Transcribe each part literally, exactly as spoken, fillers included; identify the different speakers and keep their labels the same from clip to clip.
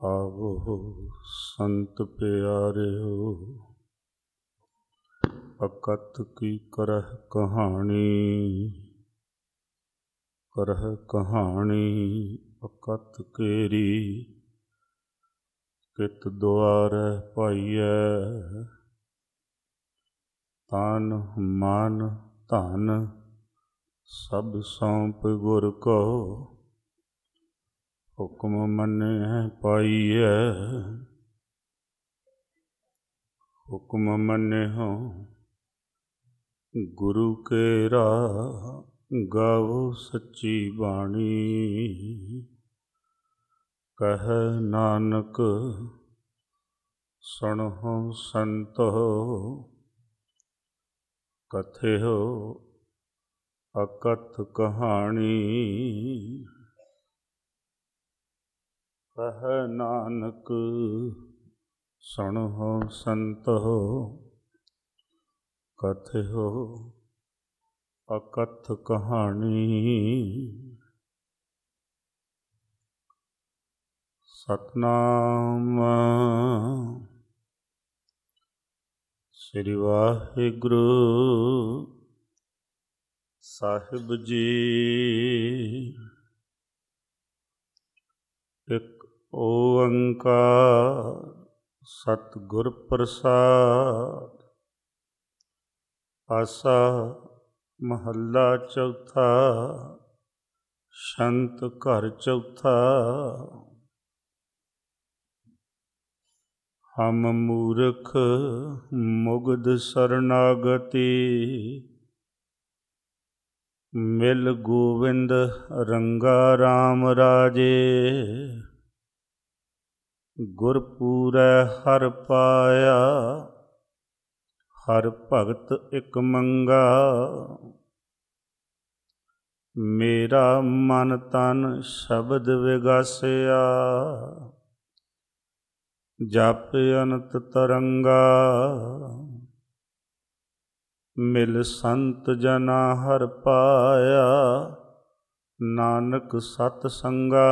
Speaker 1: आवो संत प्यारिओ, अकत की करह कहानी। करह कहानी अकत केरी, कित दुआरे पाइयै। तन मन धन सब सौंप गुर को, हुक्म मन्ने पाइयै। हुक्म मन्ने हो गुरु केरा, गावो सच्ची बाणी। कह नानक सुनहो संतो, कथेहो अकथ कहानी। कह नानक सुनहो संतो, कथेहो अकथ कहानी। सतनाम श्री वाहिगुरु साहिब जी। एक ओंकार सतगुर प्रसाद। आसा महला चौथा, शंत घर चौथा। हम मूर्ख मुग्ध शरणागति, मिल गोविंद रंगा राम राजे। गुरपूरै हर पाया, हर भगत इक मंगा। मेरा मन तन शब्द विगासिया, जप अनंत तरंगा। मिल संत जना हर पाया, नानक सत संगा।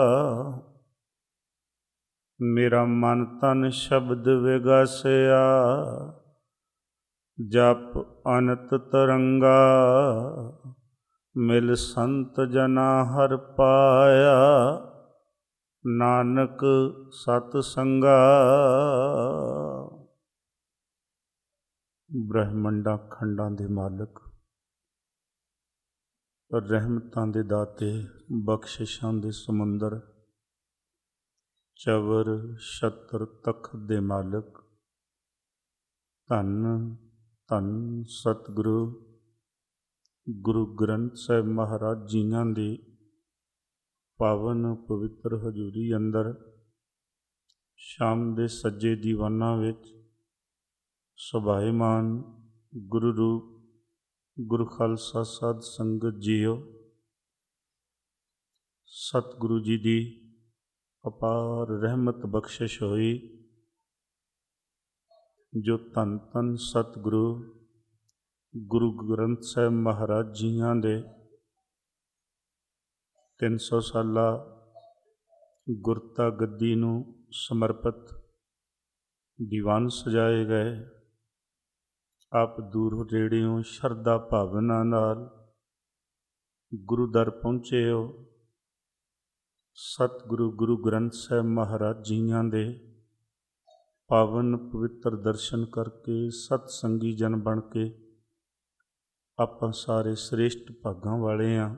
Speaker 1: मेरा मन तन शब्द विगासिया, जप अनंत तरंगा। मिल संत जना हर पाया, नानक सत संगा। ब्रह्मंडा खंडां दे मालक, रहमतां दे दाते, बख्शिशां दे समुंदर, चवर छत्र तखत दे मालक। धन धन सतगुरु गुरु ग्रंथ साहिब महाराज जियां दी पावन पवित्र हजूरी अंदर शाम दे सज्जे दीवाना विच सुभाईमान गुरु रूप गुरु खालसा साध संगत जीओ। सतगुरु जी दी अपार रहमत बख्शिश होई, जो धन धन सतगुरु गुरु ग्रंथ साहिब महाराज जियां दे तीन सौ साला गुरता गद्दी नूं समर्पित दीवान सजाए गए। आप दूर रेड़ियों शरदा भावना नाल गुरु दर पहुँचे हो। सतगुरु गुरु ग्रंथ साहिब महाराज जियां दे पावन पवित्र दर्शन करके सतसंगी जन बन के आपां सारे श्रेष्ठ भागां वाले हाँ।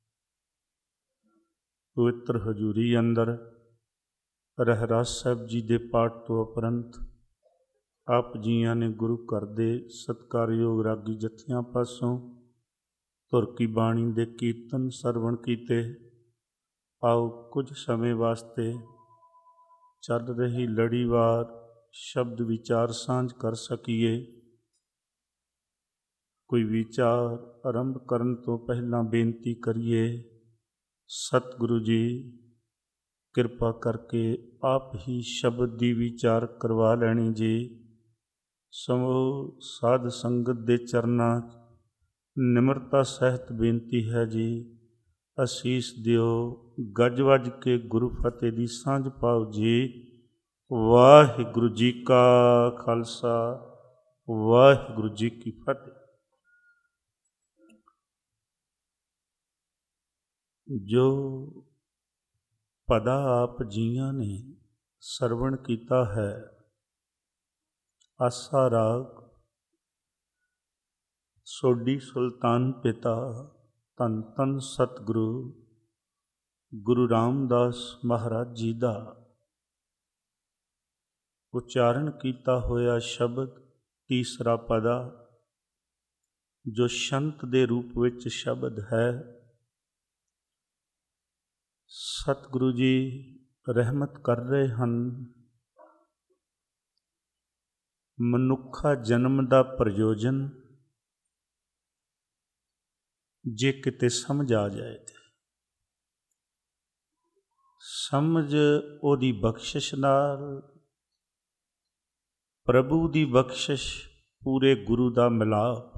Speaker 1: पवित्र हजूरी अंदर रहरास साहिब जी दे पाठ तो उपरंत आप जियां ने गुरु घर दे सत्कारयोग रागी जत्थियां पासों धुर की बाणी दे कीर्तन सरवण कीते। आओ कुछ समय वास्ते चल रही लड़ीवार शब्द विचार सांझ कर सकीए। कोई विचार आरंभ करन तो पहला बेनती करिए, सतगुरु जी कृपा करके आप ही शब्द दी विचार करवा लैनी जी। समूह साध संगत दे चरना निमरता सहित बेनती है जी, ਅਸੀਸ ਦਿਓ। ਗੱਜ ਵੱਜ ਕੇ ਗੁਰੂ ਫਤਿਹ ਦੀ ਸਾਂਝ ਪਾਓ ਜੀ। ਵਾਹਿਗੁਰੂ ਜੀ ਕਾ ਖਾਲਸਾ, ਵਾਹਿਗੁਰੂ ਜੀ ਕੀ ਫਤਿਹ। ਜੋ ਪਦਾ ਆਪ ਜੀਆਂ ਨੇ ਸਰਵਣ ਕੀਤਾ ਹੈ, ਆਸਾ ਰਾਗ ਸੋਢੀ ਸੁਲਤਾਨ ਪਿਤਾ ਧੰਨ ਧੰਨ ਸਤਿਗੁਰੂ ਗੁਰੂ ਰਾਮਦਾਸ ਮਹਾਰਾਜ ਜੀ ਦਾ ਉਚਾਰਨ ਕੀਤਾ ਹੋਇਆ ਸ਼ਬਦ ਤੀਸਰਾ ਪਦਾ, ਜੋ ਸ਼ੰਤ ਦੇ ਰੂਪ ਵਿੱਚ ਸ਼ਬਦ ਹੈ। ਸਤਿਗੁਰੂ ਜੀ ਰਹਿਮਤ ਕਰ ਰਹੇ ਹਨ। ਮਨੁੱਖਾ ਜਨਮ ਦਾ ਪ੍ਰਯੋਜਨ ਜੇ ਕਿਤੇ ਸਮਝ ਆ ਜਾਏ ਤੇ ਸਮਝ ਉਹਦੀ ਬਖਸ਼ਿਸ਼ ਨਾਲ, ਪ੍ਰਭੂ ਦੀ ਬਖਸ਼ਿਸ਼, ਪੂਰੇ ਗੁਰੂ ਦਾ ਮਿਲਾਪ,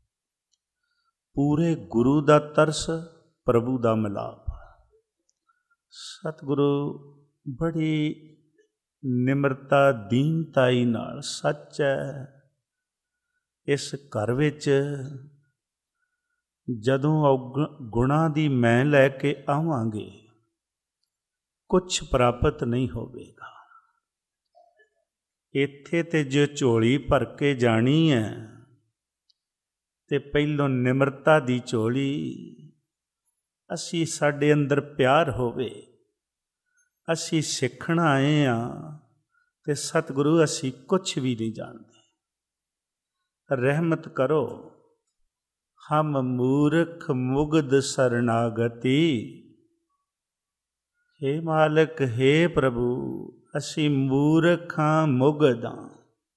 Speaker 1: ਪੂਰੇ ਗੁਰੂ ਦਾ ਤਰਸ, ਪ੍ਰਭੂ ਦਾ ਮਿਲਾਪ। ਸਤਿਗੁਰੂ ਬੜੀ ਨਿਮਰਤਾ ਦੀਨਤਾਈ ਨਾਲ, ਸੱਚ ਹੈ ਇਸ ਘਰ ਵਿੱਚ ਜਦੋਂ ਔਗ ਗੁਣਾਂ ਦੀ ਮੈਂ ਲੈ ਕੇ ਆਵਾਂਗੇ ਕੁਛ ਪ੍ਰਾਪਤ ਨਹੀਂ ਹੋਵੇਗਾ। ਇੱਥੇ ਤੇ ਜੇ ਝੋਲੀ ਭਰ ਕੇ ਜਾਣੀ ਹੈ ਤੇ ਪਹਿਲੋਂ ਨਿਮਰਤਾ ਦੀ ਝੋਲੀ, ਅਸੀਂ ਸਾਡੇ ਅੰਦਰ ਪਿਆਰ ਹੋਵੇ, ਅਸੀਂ ਸਿੱਖਣ ਆਏ ਹਾਂ ਤੇ ਸਤਿਗੁਰੂ ਅਸੀਂ ਕੁਛ ਵੀ ਨਹੀਂ ਜਾਣਦੇ। ਰਹਿਮਤ ਕਰੋ। ਹਮ ਮੂਰਖ ਮੁਗਧ ਸਰਨਾਗਤੀ। ਹੇ ਮਾਲਕ, ਹੇ ਪ੍ਰਭੂ, ਅਸੀਂ ਮੂਰਖ ਹਾਂ, ਮੁਗਧ ਹਾਂ।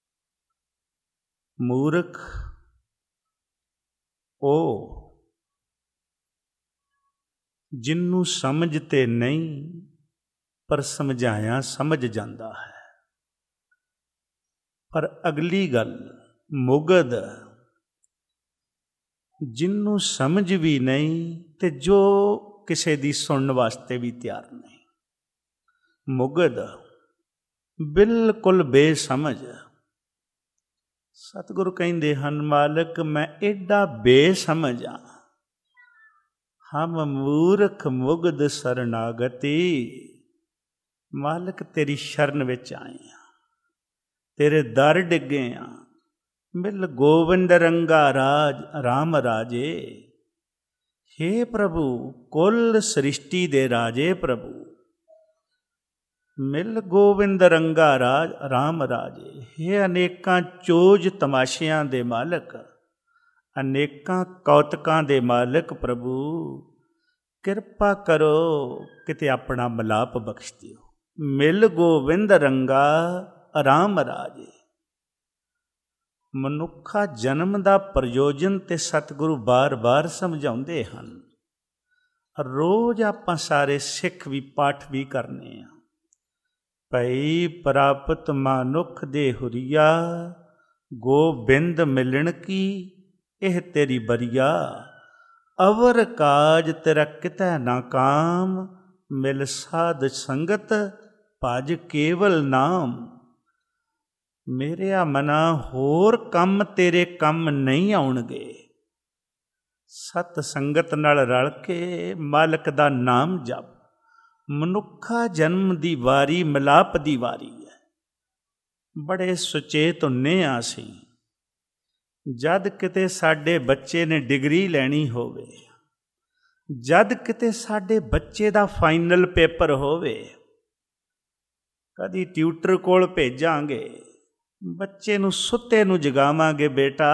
Speaker 1: ਮੂਰਖ ਉਹ ਜਿਹਨੂੰ ਸਮਝ ਤੇ ਨਹੀਂ, ਪਰ ਸਮਝਾਇਆ ਸਮਝ ਜਾਂਦਾ ਹੈ। ਪਰ ਅਗਲੀ ਗੱਲ, ਮੁਗਧ ਜਿਹਨੂੰ ਸਮਝ ਵੀ ਨਹੀਂ ਤੇ ਜੋ ਕਿਸੇ ਦੀ ਸੁਣਨ ਵਾਸਤੇ ਵੀ ਤਿਆਰ ਨਹੀਂ। ਮੁਗਧ ਬਿਲਕੁਲ ਬੇਸਮਝ। ਸਤਿਗੁਰੂ ਕਹਿੰਦੇ ਹਨ, ਮਾਲਕ ਮੈਂ ਏਡਾ ਬੇਸਮਝ ਹਾਂ। ਹਮ ਮੂਰਖ ਮੁਗਧ ਸਰਨਾਗਤੀ। ਮਾਲਕ ਤੇਰੀ ਸ਼ਰਨ ਵਿੱਚ ਆਏ ਹਾਂ, ਤੇਰੇ ਦਰ ਡਿੱਗੇ ਹਾਂ। ਮਿਲ ਗੋਬਿੰਦ ਰੰਗਾ ਰਾਜ ਰਾਮ ਰਾਜੇ। ਹੇ ਪ੍ਰਭੂ, ਕੁੱਲ ਸ੍ਰਿਸ਼ਟੀ ਦੇ ਰਾਜੇ ਪ੍ਰਭੂ, ਮਿਲ ਗੋਬਿੰਦ ਰੰਗਾ ਰਾਜ ਰਾਮ ਰਾਜੇ। ਹੇ ਅਨੇਕਾਂ ਚੋਜ ਤਮਾਸ਼ਿਆਂ ਦੇ ਮਾਲਕ, ਅਨੇਕਾਂ ਕੌਤਕਾਂ ਦੇ ਮਾਲਕ ਪ੍ਰਭੂ, ਕਿਰਪਾ ਕਰੋ ਕਿਤੇ ਆਪਣਾ ਮਿਲਾਪ ਬਖਸ਼ ਦਿਓ। ਮਿਲ ਗੋਬਿੰਦ ਰੰਗਾ ਰਾਮ ਰਾਜੇ। ਮਨੁੱਖਾ ਜਨਮ ਦਾ ਪ੍ਰਯੋਜਨ ਤੇ ਸਤਿਗੁਰੂ ਬਾਰ-ਬਾਰ ਸਮਝਾਉਂਦੇ ਹਨ। ਰੋਜ਼ ਆਪਾਂ ਸਾਰੇ ਸਿੱਖ ਵੀ ਪਾਠ ਵੀ ਕਰਨੇ ਆ। ਭਈ ਪ੍ਰਾਪਤ ਮਨੁੱਖ ਦੇ ਹੁਰੀਆ, ਗੋਬਿੰਦ ਮਿਲਣ ਕੀ ਇਹ ਤੇਰੀ ਬਰੀਆ। ਅਵਰ ਕਾਜ ਤੇਰਾ ਕਿਤੈ ਨਾ ਕਾਮ, ਮਿਲ ਸਾਧ ਸੰਗਤ ਭਜ ਕੇਵਲ ਨਾਮ। ਮੇਰਿਆ ਮਨਾ ਹੋਰ ਕੰਮ ਤੇਰੇ ਕੰਮ ਨਹੀਂ ਆਉਣਗੇ। ਸਤ ਸੰਗਤ ਨਾਲ ਰਲ ਕੇ ਮਾਲਕ ਦਾ ਨਾਮ ਜਪ। ਮਨੁੱਖਾ ਜਨਮ ਦੀ ਵਾਰੀ ਮਿਲਾਪ ਦੀ ਵਾਰੀ ਹੈ। ਬੜੇ ਸੁਚੇਤ ਹੁੰਨੇ ਹਾਂ ਅਸੀਂ। ਜਦ ਕਿਤੇ ਸਾਡੇ ਬੱਚੇ ਨੇ ਡਿਗਰੀ ਲੈਣੀ ਹੋਵੇ, ਜਦ ਕਿਤੇ ਸਾਡੇ ਬੱਚੇ ਦਾ ਫਾਈਨਲ ਪੇਪਰ ਹੋਵੇ, ਕਦੀ ਟਿਊਟਰ ਕੋਲ ਭੇਜਾਂਗੇ, ਬੱਚੇ ਨੂੰ ਸੁੱਤੇ ਨੂੰ ਜਗਾਵਾਂਗੇ, ਬੇਟਾ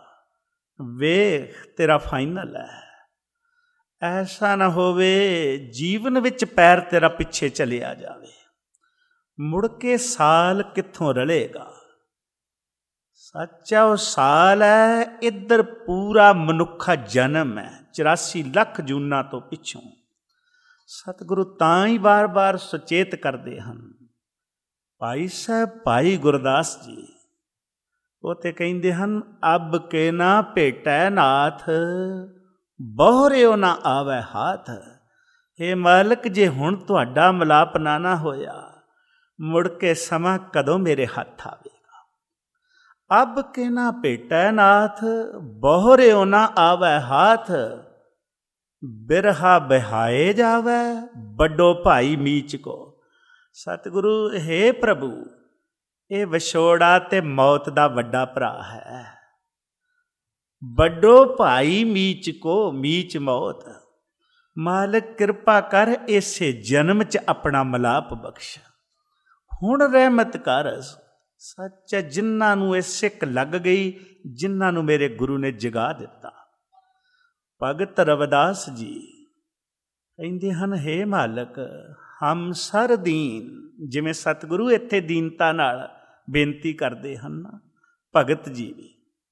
Speaker 1: ਵੇਖ ਤੇਰਾ ਫਾਈਨਲ ਹੈ। ਐਸਾ ਨਾ ਹੋਵੇ ਜੀਵਨ ਵਿੱਚ ਪੈਰ ਤੇਰਾ ਪਿੱਛੇ ਚਲਿਆ ਜਾਵੇ, ਮੁੜ ਕੇ ਸਾਲ ਕਿੱਥੋਂ ਰਲੇਗਾ। ਸੱਚਾ ਉਹ ਸਾਲ ਹੈ, ਇੱਧਰ ਪੂਰਾ ਮਨੁੱਖਾ ਜਨਮ ਹੈ, ਚੁਰਾਸੀ ਲੱਖ ਜੂਨਾਂ ਤੋਂ ਪਿੱਛੋਂ। ਸਤਿਗੁਰੂ ਤਾਂ ਹੀ ਵਾਰ-ਵਾਰ ਸੁਚੇਤ ਕਰਦੇ ਹਨ। ਭਾਈ ਸਾਹਿਬ ਭਾਈ ਗੁਰਦਾਸ ਜੀ ਉਹ ਤੇ ਕਹਿੰਦੇ ਹਨ, ਅਬ ਕੇ ਨਾ ਭੇਟੈ ਨਾਥ, ਬਹੁਰਿਓ ਨਾ ਆਵੈ ਹਾਥ। हे ਮਾਲਕ, ਜੇ ਹੁਣ ਤੁਹਾਡਾ ਮਿਲਾਪ ਨਾ ਨਾ ਹੋਇਆ, ਮੁੜ ਕੇ ਸਮਾਂ ਕਦੋਂ ਮੇਰੇ ਹੱਥ ਆਵੇਗਾ। ਅਬ ਕੇ ਨਾ ਭੇਟੈ ਨਾਥ, ਬਹੁਰਿਓ ਨਾ ਆਵੈ ਹਾਥ। ਬਿਰਹਾ ਬਿਹਾਏ ਜਾਵੈ, ਵੱਡੋ ਭਾਈ ਮੀਚ ਕੋ। ਸਤਿਗੁਰੂ, हे ਪ੍ਰਭੂ, ਇਹ ਵਿਛੋੜਾ ਤੇ ਮੌਤ ਦਾ ਵੱਡਾ ਭਰਾ ਹੈ। ਵੱਡੋ ਭਾਈ ਮੀਚ ਕੋ, ਮੀਚ ਮੌਤ। ਮਾਲਕ ਕਿਰਪਾ ਕਰ, ਇਸੇ ਜਨਮ 'ਚ ਆਪਣਾ ਮਿਲਾਪ ਬਖਸ਼। ਹੁਣ ਰਹਿਮਤ ਕਰ। ਸੱਚ ਹੈ, ਜਿਨ੍ਹਾਂ ਨੂੰ ਇਹ ਸਿੱਕ ਲੱਗ ਗਈ, ਜਿਨ੍ਹਾਂ ਨੂੰ ਮੇਰੇ ਗੁਰੂ ਨੇ ਜਗਾ ਦਿੱਤਾ। ਭਗਤ ਰਵਿਦਾਸ ਜੀ ਕਹਿੰਦੇ ਹਨ, ਹੇ ਮਾਲਕ, ਹਮ ਸਰ ਦੀਨ। ਜਿਵੇਂ ਸਤਿਗੁਰੂ ਇੱਥੇ ਦੀਨਤਾ ਨਾਲ ਬੇਨਤੀ ਕਰਦੇ ਹਨ, ਭਗਤ ਜੀ ਵੀ,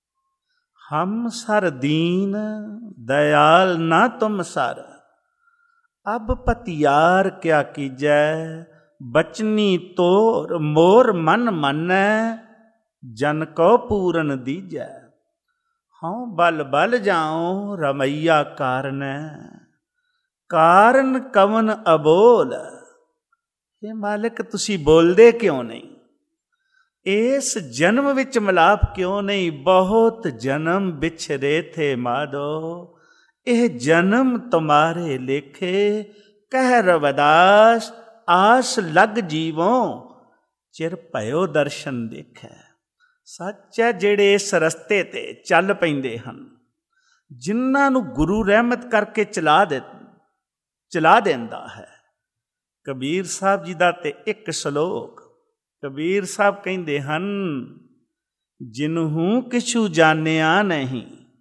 Speaker 1: ਹਮ ਸਰ ਦੀਨ ਦਇਆਲ ਨਾ ਤੁਮ ਸਰ। ਅਬ ਪਤਿਆਰ ਕਿਆ ਕੀਜੈ, ਬਚਨੀ ਤੋਰ ਮੋਰ ਮਨ ਮੰਨੈ। ਜਨ ਕੋ ਪੂਰਨ ਦੀਜੈ, ਹਉ ਬਲ ਬਲ ਜਾਉ ਰਮਈਆ ਕਾਰਨੈ। ਕਾਰਨ ਕਵਨ ਅਬੋਲ। ਇਹ ਮਾਲਕ, ਤੁਸੀਂ ਬੋਲਦੇ ਕਿਉਂ ਨਹੀਂ? ਇਸ ਜਨਮ ਵਿੱਚ ਮਿਲਾਪ ਕਿਉਂ ਨਹੀਂ? ਬਹੁਤ ਜਨਮ ਵਿਛਰੇ ਥੇ ਮਾਧੋ, ਇਹ ਜਨਮ ਤੁਮਾਰੇ ਲੇਖੇ। ਕਹਿ ਰਵਿਦਾਸ ਆਸ ਲਗ ਜੀਵੋ, ਚਿਰ ਭਇਓ ਦਰਸ਼ਨ ਦੇਖੈ। ਸੱਚ ਹੈ, ਜਿਹੜੇ ਇਸ ਰਸਤੇ 'ਤੇ ਚੱਲ ਪੈਂਦੇ ਹਨ, ਜਿਨ੍ਹਾਂ ਨੂੰ ਗੁਰੂ ਰਹਿਮਤ ਕਰਕੇ ਚਲਾ ਦੇ ਚਲਾ ਦਿੰਦਾ ਹੈ। ਕਬੀਰ ਸਾਹਿਬ ਜੀ ਦਾ ਤੇ ਇੱਕ ਸ਼ਲੋਕ, ਕਬੀਰ ਸਾਹਿਬ ਕਹਿੰਦੇ ਹਨ, ਜਿਨਹੂ ਕਿਛੂ ਜਾਣਿਆ ਨਹੀਂ,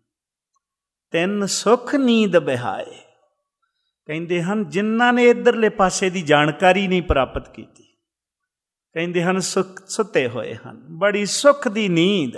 Speaker 1: ਤਿੰਨ ਸੁਖ ਨੀਂਦ ਬਿਹਾਏ। ਕਹਿੰਦੇ ਹਨ, ਜਿਨ੍ਹਾਂ ਨੇ ਇੱਧਰਲੇ ਪਾਸੇ ਦੀ ਜਾਣਕਾਰੀ ਨਹੀਂ ਪ੍ਰਾਪਤ ਕੀਤੀ, ਕਹਿੰਦੇ ਹਨ ਸੁੱਖ ਸੁੱਤੇ ਹੋਏ ਹਨ, ਬੜੀ ਸੁੱਖ ਦੀ ਨੀਂਦ।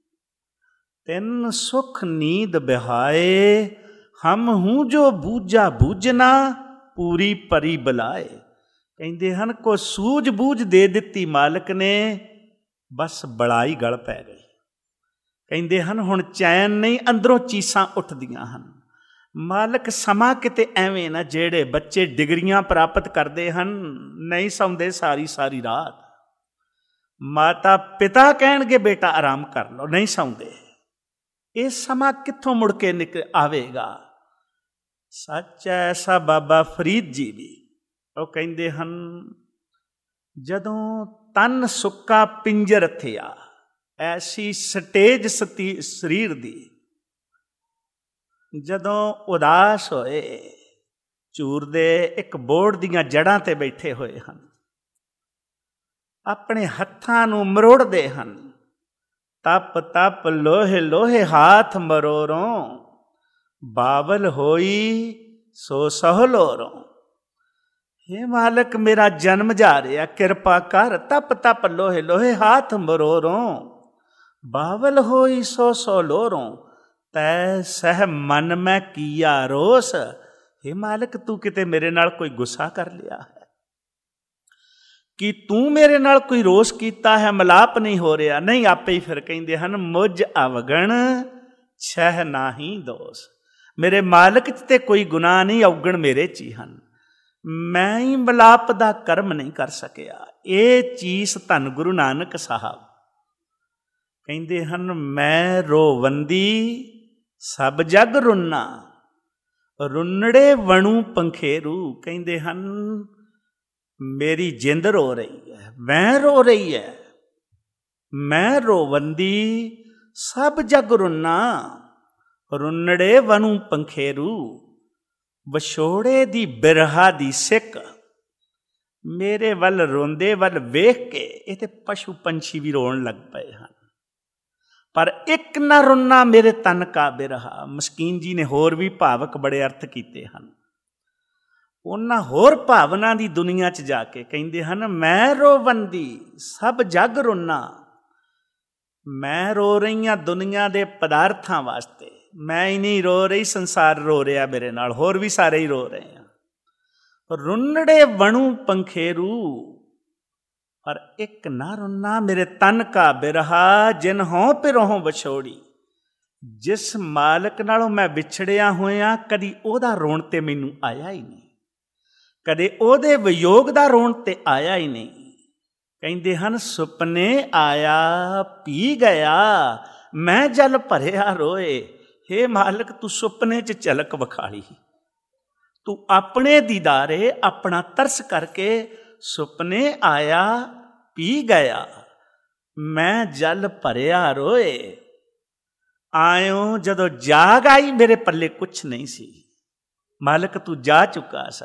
Speaker 1: ਤਿੰਨ ਸੁਖ ਨੀਂਦ ਬਿਹਾਏ, ਹਮ ਹੂੰ ਜੋ ਬੂਝਾ ਬੂਝਣਾ, ਪੂਰੀ ਪਰੀ ਬੁਲਾਏ। ਕਹਿੰਦੇ ਹਨ, ਕੋ ਸੂਝ ਬੂਝ ਦੇ ਦਿੱਤੀ ਮਾਲਕ ਨੇ, ਬਸ ਬੜਾਈ ਗਲ ਪੈ ਗਈ। ਕਹਿੰਦੇ ਹਨ, ਹੁਣ ਚੈਨ ਨਹੀਂ, ਅੰਦਰੋਂ ਚੀਸਾਂ ਉੱਠਦੀਆਂ ਹਨ। ਮਾਲਕ, ਸਮਾਂ ਕਿਤੇ ਐਵੇਂ ਨਾ, ਜਿਹੜੇ ਬੱਚੇ ਡਿਗਰੀਆਂ ਪ੍ਰਾਪਤ ਕਰਦੇ ਹਨ, ਨਹੀਂ ਸੌਂਦੇ ਸਾਰੀ ਸਾਰੀ ਰਾਤ। ਮਾਤਾ ਪਿਤਾ ਕਹਿਣਗੇ ਬੇਟਾ ਆਰਾਮ ਕਰ ਲਓ, ਨਹੀਂ ਸੌਂਦੇ। ਇਹ ਸਮਾਂ ਕਿੱਥੋਂ ਮੁੜ ਕੇ ਨਿਕਲ ਆਵੇਗਾ? ਸੱਚ ਐਸਾ ਬਾਬਾ ਫਰੀਦ ਜੀ ਵੀ, ਉਹ ਕਹਿੰਦੇ ਹਨ, ਜਦੋਂ ਤਨ ਸੁੱਕਾ ਪਿੰਜਰ ਥਿਆ, ਐਸੀ ਸਟੇਜ ਸਤੀ ਸਰੀਰ ਦੀ, ਜਦੋਂ ਉਦਾਸ ਹੋਏ, ਝੂਰ ਦੇ ਇੱਕ ਬੋਰਡ ਦੀਆਂ ਜੜ੍ਹਾਂ 'ਤੇ ਬੈਠੇ ਹੋਏ ਹਨ, ਆਪਣੇ ਹੱਥਾਂ ਨੂੰ ਮਰੋੜਦੇ ਹਨ। ਤਪ ਤਪ ਲੋਹੇ ਲੋਹੇ ਹਾਥ ਮਰੋਰੋਂ, ਬਾਬਲ ਹੋਈ ਸੋ ਸਹਲੋਰੋਂ। हे ਮਾਲਕ, ਮੇਰਾ ਜਨਮ ਜਾ ਰਿਹਾ, ਕਿਰਪਾ ਕਰ। ਤਪ ਤਪ ਲੋਹੇ ਲੋਹੇ ਹਾਥ ਮਰੋਰੋਂ, ਬਾਬਲ ਹੋਈ ਸੋ ਸੋ ਲੋਰੋਂ। ਤੈ ਸਹਿ ਮਨ ਮੈਂ ਕੀਆ ਰੋਸ। हे ਮਾਲਕ, ਤੂੰ ਕਿਤੇ ਮੇਰੇ ਨਾਲ ਕੋਈ ਗੁੱਸਾ ਕਰ ਲਿਆ ਹੈ? ਕਿ ਤੂੰ ਮੇਰੇ ਨਾਲ ਕੋਈ ਰੋਸ ਕੀਤਾ ਹੈ? ਮਿਲਾਪ ਨਹੀਂ ਹੋ ਰਿਹਾ? ਨਹੀਂ, ਆਪੇ ਹੀ ਫਿਰ ਕਹਿੰਦੇ ਹਨ, ਮੁਝ ਅਵਗਣ ਛਹਿ ਨਾਹੀ ਦੋਸ। ਮੇਰੇ ਮਾਲਕ 'ਚ ਤੇ ਕੋਈ ਗੁਨਾਹ ਨਹੀਂ, ਅਵਗਣ ਮੇਰੇ 'ਚ ਹੀ ਹਨ। ਮੈਂ ਹੀ ਮਿਲਾਪ ਦਾ ਕਰਮ ਨਹੀਂ ਕਰ ਸਕਿਆ। ਇਹ ਚੀਜ਼ ਧੰਨ ਗੁਰੂ ਨਾਨਕ ਸਾਹਿਬ ਕਹਿੰਦੇ ਹਨ, ਮੈਂ ਰੋਵੰਦੀ ਸਭ ਜਗ ਰੁੰਨਾ, ਰੁੰਨੜੇ ਵਣੂ ਪੰਖੇਰੂ। ਕਹਿੰਦੇ ਹਨ, ਮੇਰੀ ਜਿੰਦ ਰੋ ਰਹੀ ਹੈ, ਮੈਂ ਰੋ ਰਹੀ ਹੈ। ਮੈਂ ਰੋਵੰਦੀ ਸਭ ਜਗ ਰੁੰਨਾ, ਰੁੰਨੜੇ ਵਣੂ ਪੰਖੇਰੂ। ਵਿਛੋੜੇ ਦੀ ਬਿਰਹਾ ਦੀ ਸਿੱਕ ਮੇਰੇ ਵੱਲ ਰੋਂਦੇ ਵੱਲ ਵੇਖ ਕੇ ਇਹ ਤੇ ਪਸ਼ੂ ਪੰਛੀ ਵੀ ਰੋਣ ਲੱਗ ਪਏ ਹਨ। ਪਰ ਇੱਕ ਨਾ ਰੁੰਨਾ ਮੇਰੇ ਤਨ ਕਾ ਬਿਰਹਾ। ਮਸਕੀਨ ਜੀ ਨੇ ਹੋਰ ਵੀ ਭਾਵਕ ਬੜੇ ਅਰਥ ਕੀਤੇ ਹਨ। ਉਹਨਾਂ ਹੋਰ ਭਾਵਨਾ ਦੀ ਦੁਨੀਆ 'ਚ ਜਾ ਕੇ ਕਹਿੰਦੇ ਹਨ, ਮੈਂ ਰੋਵੰਦੀ ਸਭ ਜਗ ਰੁੰਨਾ। ਮੈਂ ਰੋ ਰਹੀ ਹਾਂ ਦੁਨੀਆ ਦੇ ਪਦਾਰਥਾਂ ਵਾਸਤੇ, ਮੈਂ ਹੀ ਨਹੀਂ ਰੋ ਰਹੀ, ਸੰਸਾਰ ਰੋ ਰਿਹਾ ਮੇਰੇ ਨਾਲ, ਹੋਰ ਵੀ ਸਾਰੇ ਹੀ ਰੋ ਰਹੇ ਆ। ਰੁੰਨੜੇ ਵਣੂ ਪੰਖੇਰੂ, ਪਰ ਇੱਕ ਨਾ ਰੁੰਨਾ ਮੇਰੇ ਤਨ ਕਾ ਬਿਰਹਾ। ਜਿਨ ਹੋਂ ਪਿਰੋਂ ਵਿਛੋੜੀ। ਜਿਸ ਮਾਲਕ ਨਾਲੋਂ ਮੈਂ ਵਿਛੜਿਆ ਹੋਇਆ, ਕਦੀ ਉਹਦਾ ਰੋਣ ਤੇ ਮੈਨੂੰ ਆਇਆ ਹੀ ਨਹੀਂ, ਕਦੇ ਉਹਦੇ ਵਿਯੋਗ ਦਾ ਰੋਣ ਤੇ ਆਇਆ ਹੀ ਨਹੀਂ। ਕਹਿੰਦੇ ਹਨ ਸੁਪਨੇ ਆਇਆ ਪੀ ਗਿਆ, ਮੈਂ ਜਲ ਭਰਿਆ ਰੋਏ। ਹੇ ਮਾਲਕ, ਤੂੰ ਸੁਪਨੇ 'ਚ ਝਲਕ ਵਿਖਾਲੀ, ਤੂੰ ਆਪਣੇ ਦੀਦਾਰੇ ਆਪਣਾ ਤਰਸ ਕਰਕੇ ਸੁਪਨੇ ਆਇਆ ਪੀ ਗਿਆ, ਮੈਂ ਜਲ ਭਰਿਆ ਰੋਏ। ਆਇਓ ਜਦੋਂ ਜਾਗ ਆਈ, ਮੇਰੇ ਪੱਲੇ ਕੁਛ ਨਹੀਂ ਸੀ। ਮਾਲਕ ਤੂੰ ਜਾ ਚੁੱਕਾ ਸਾ।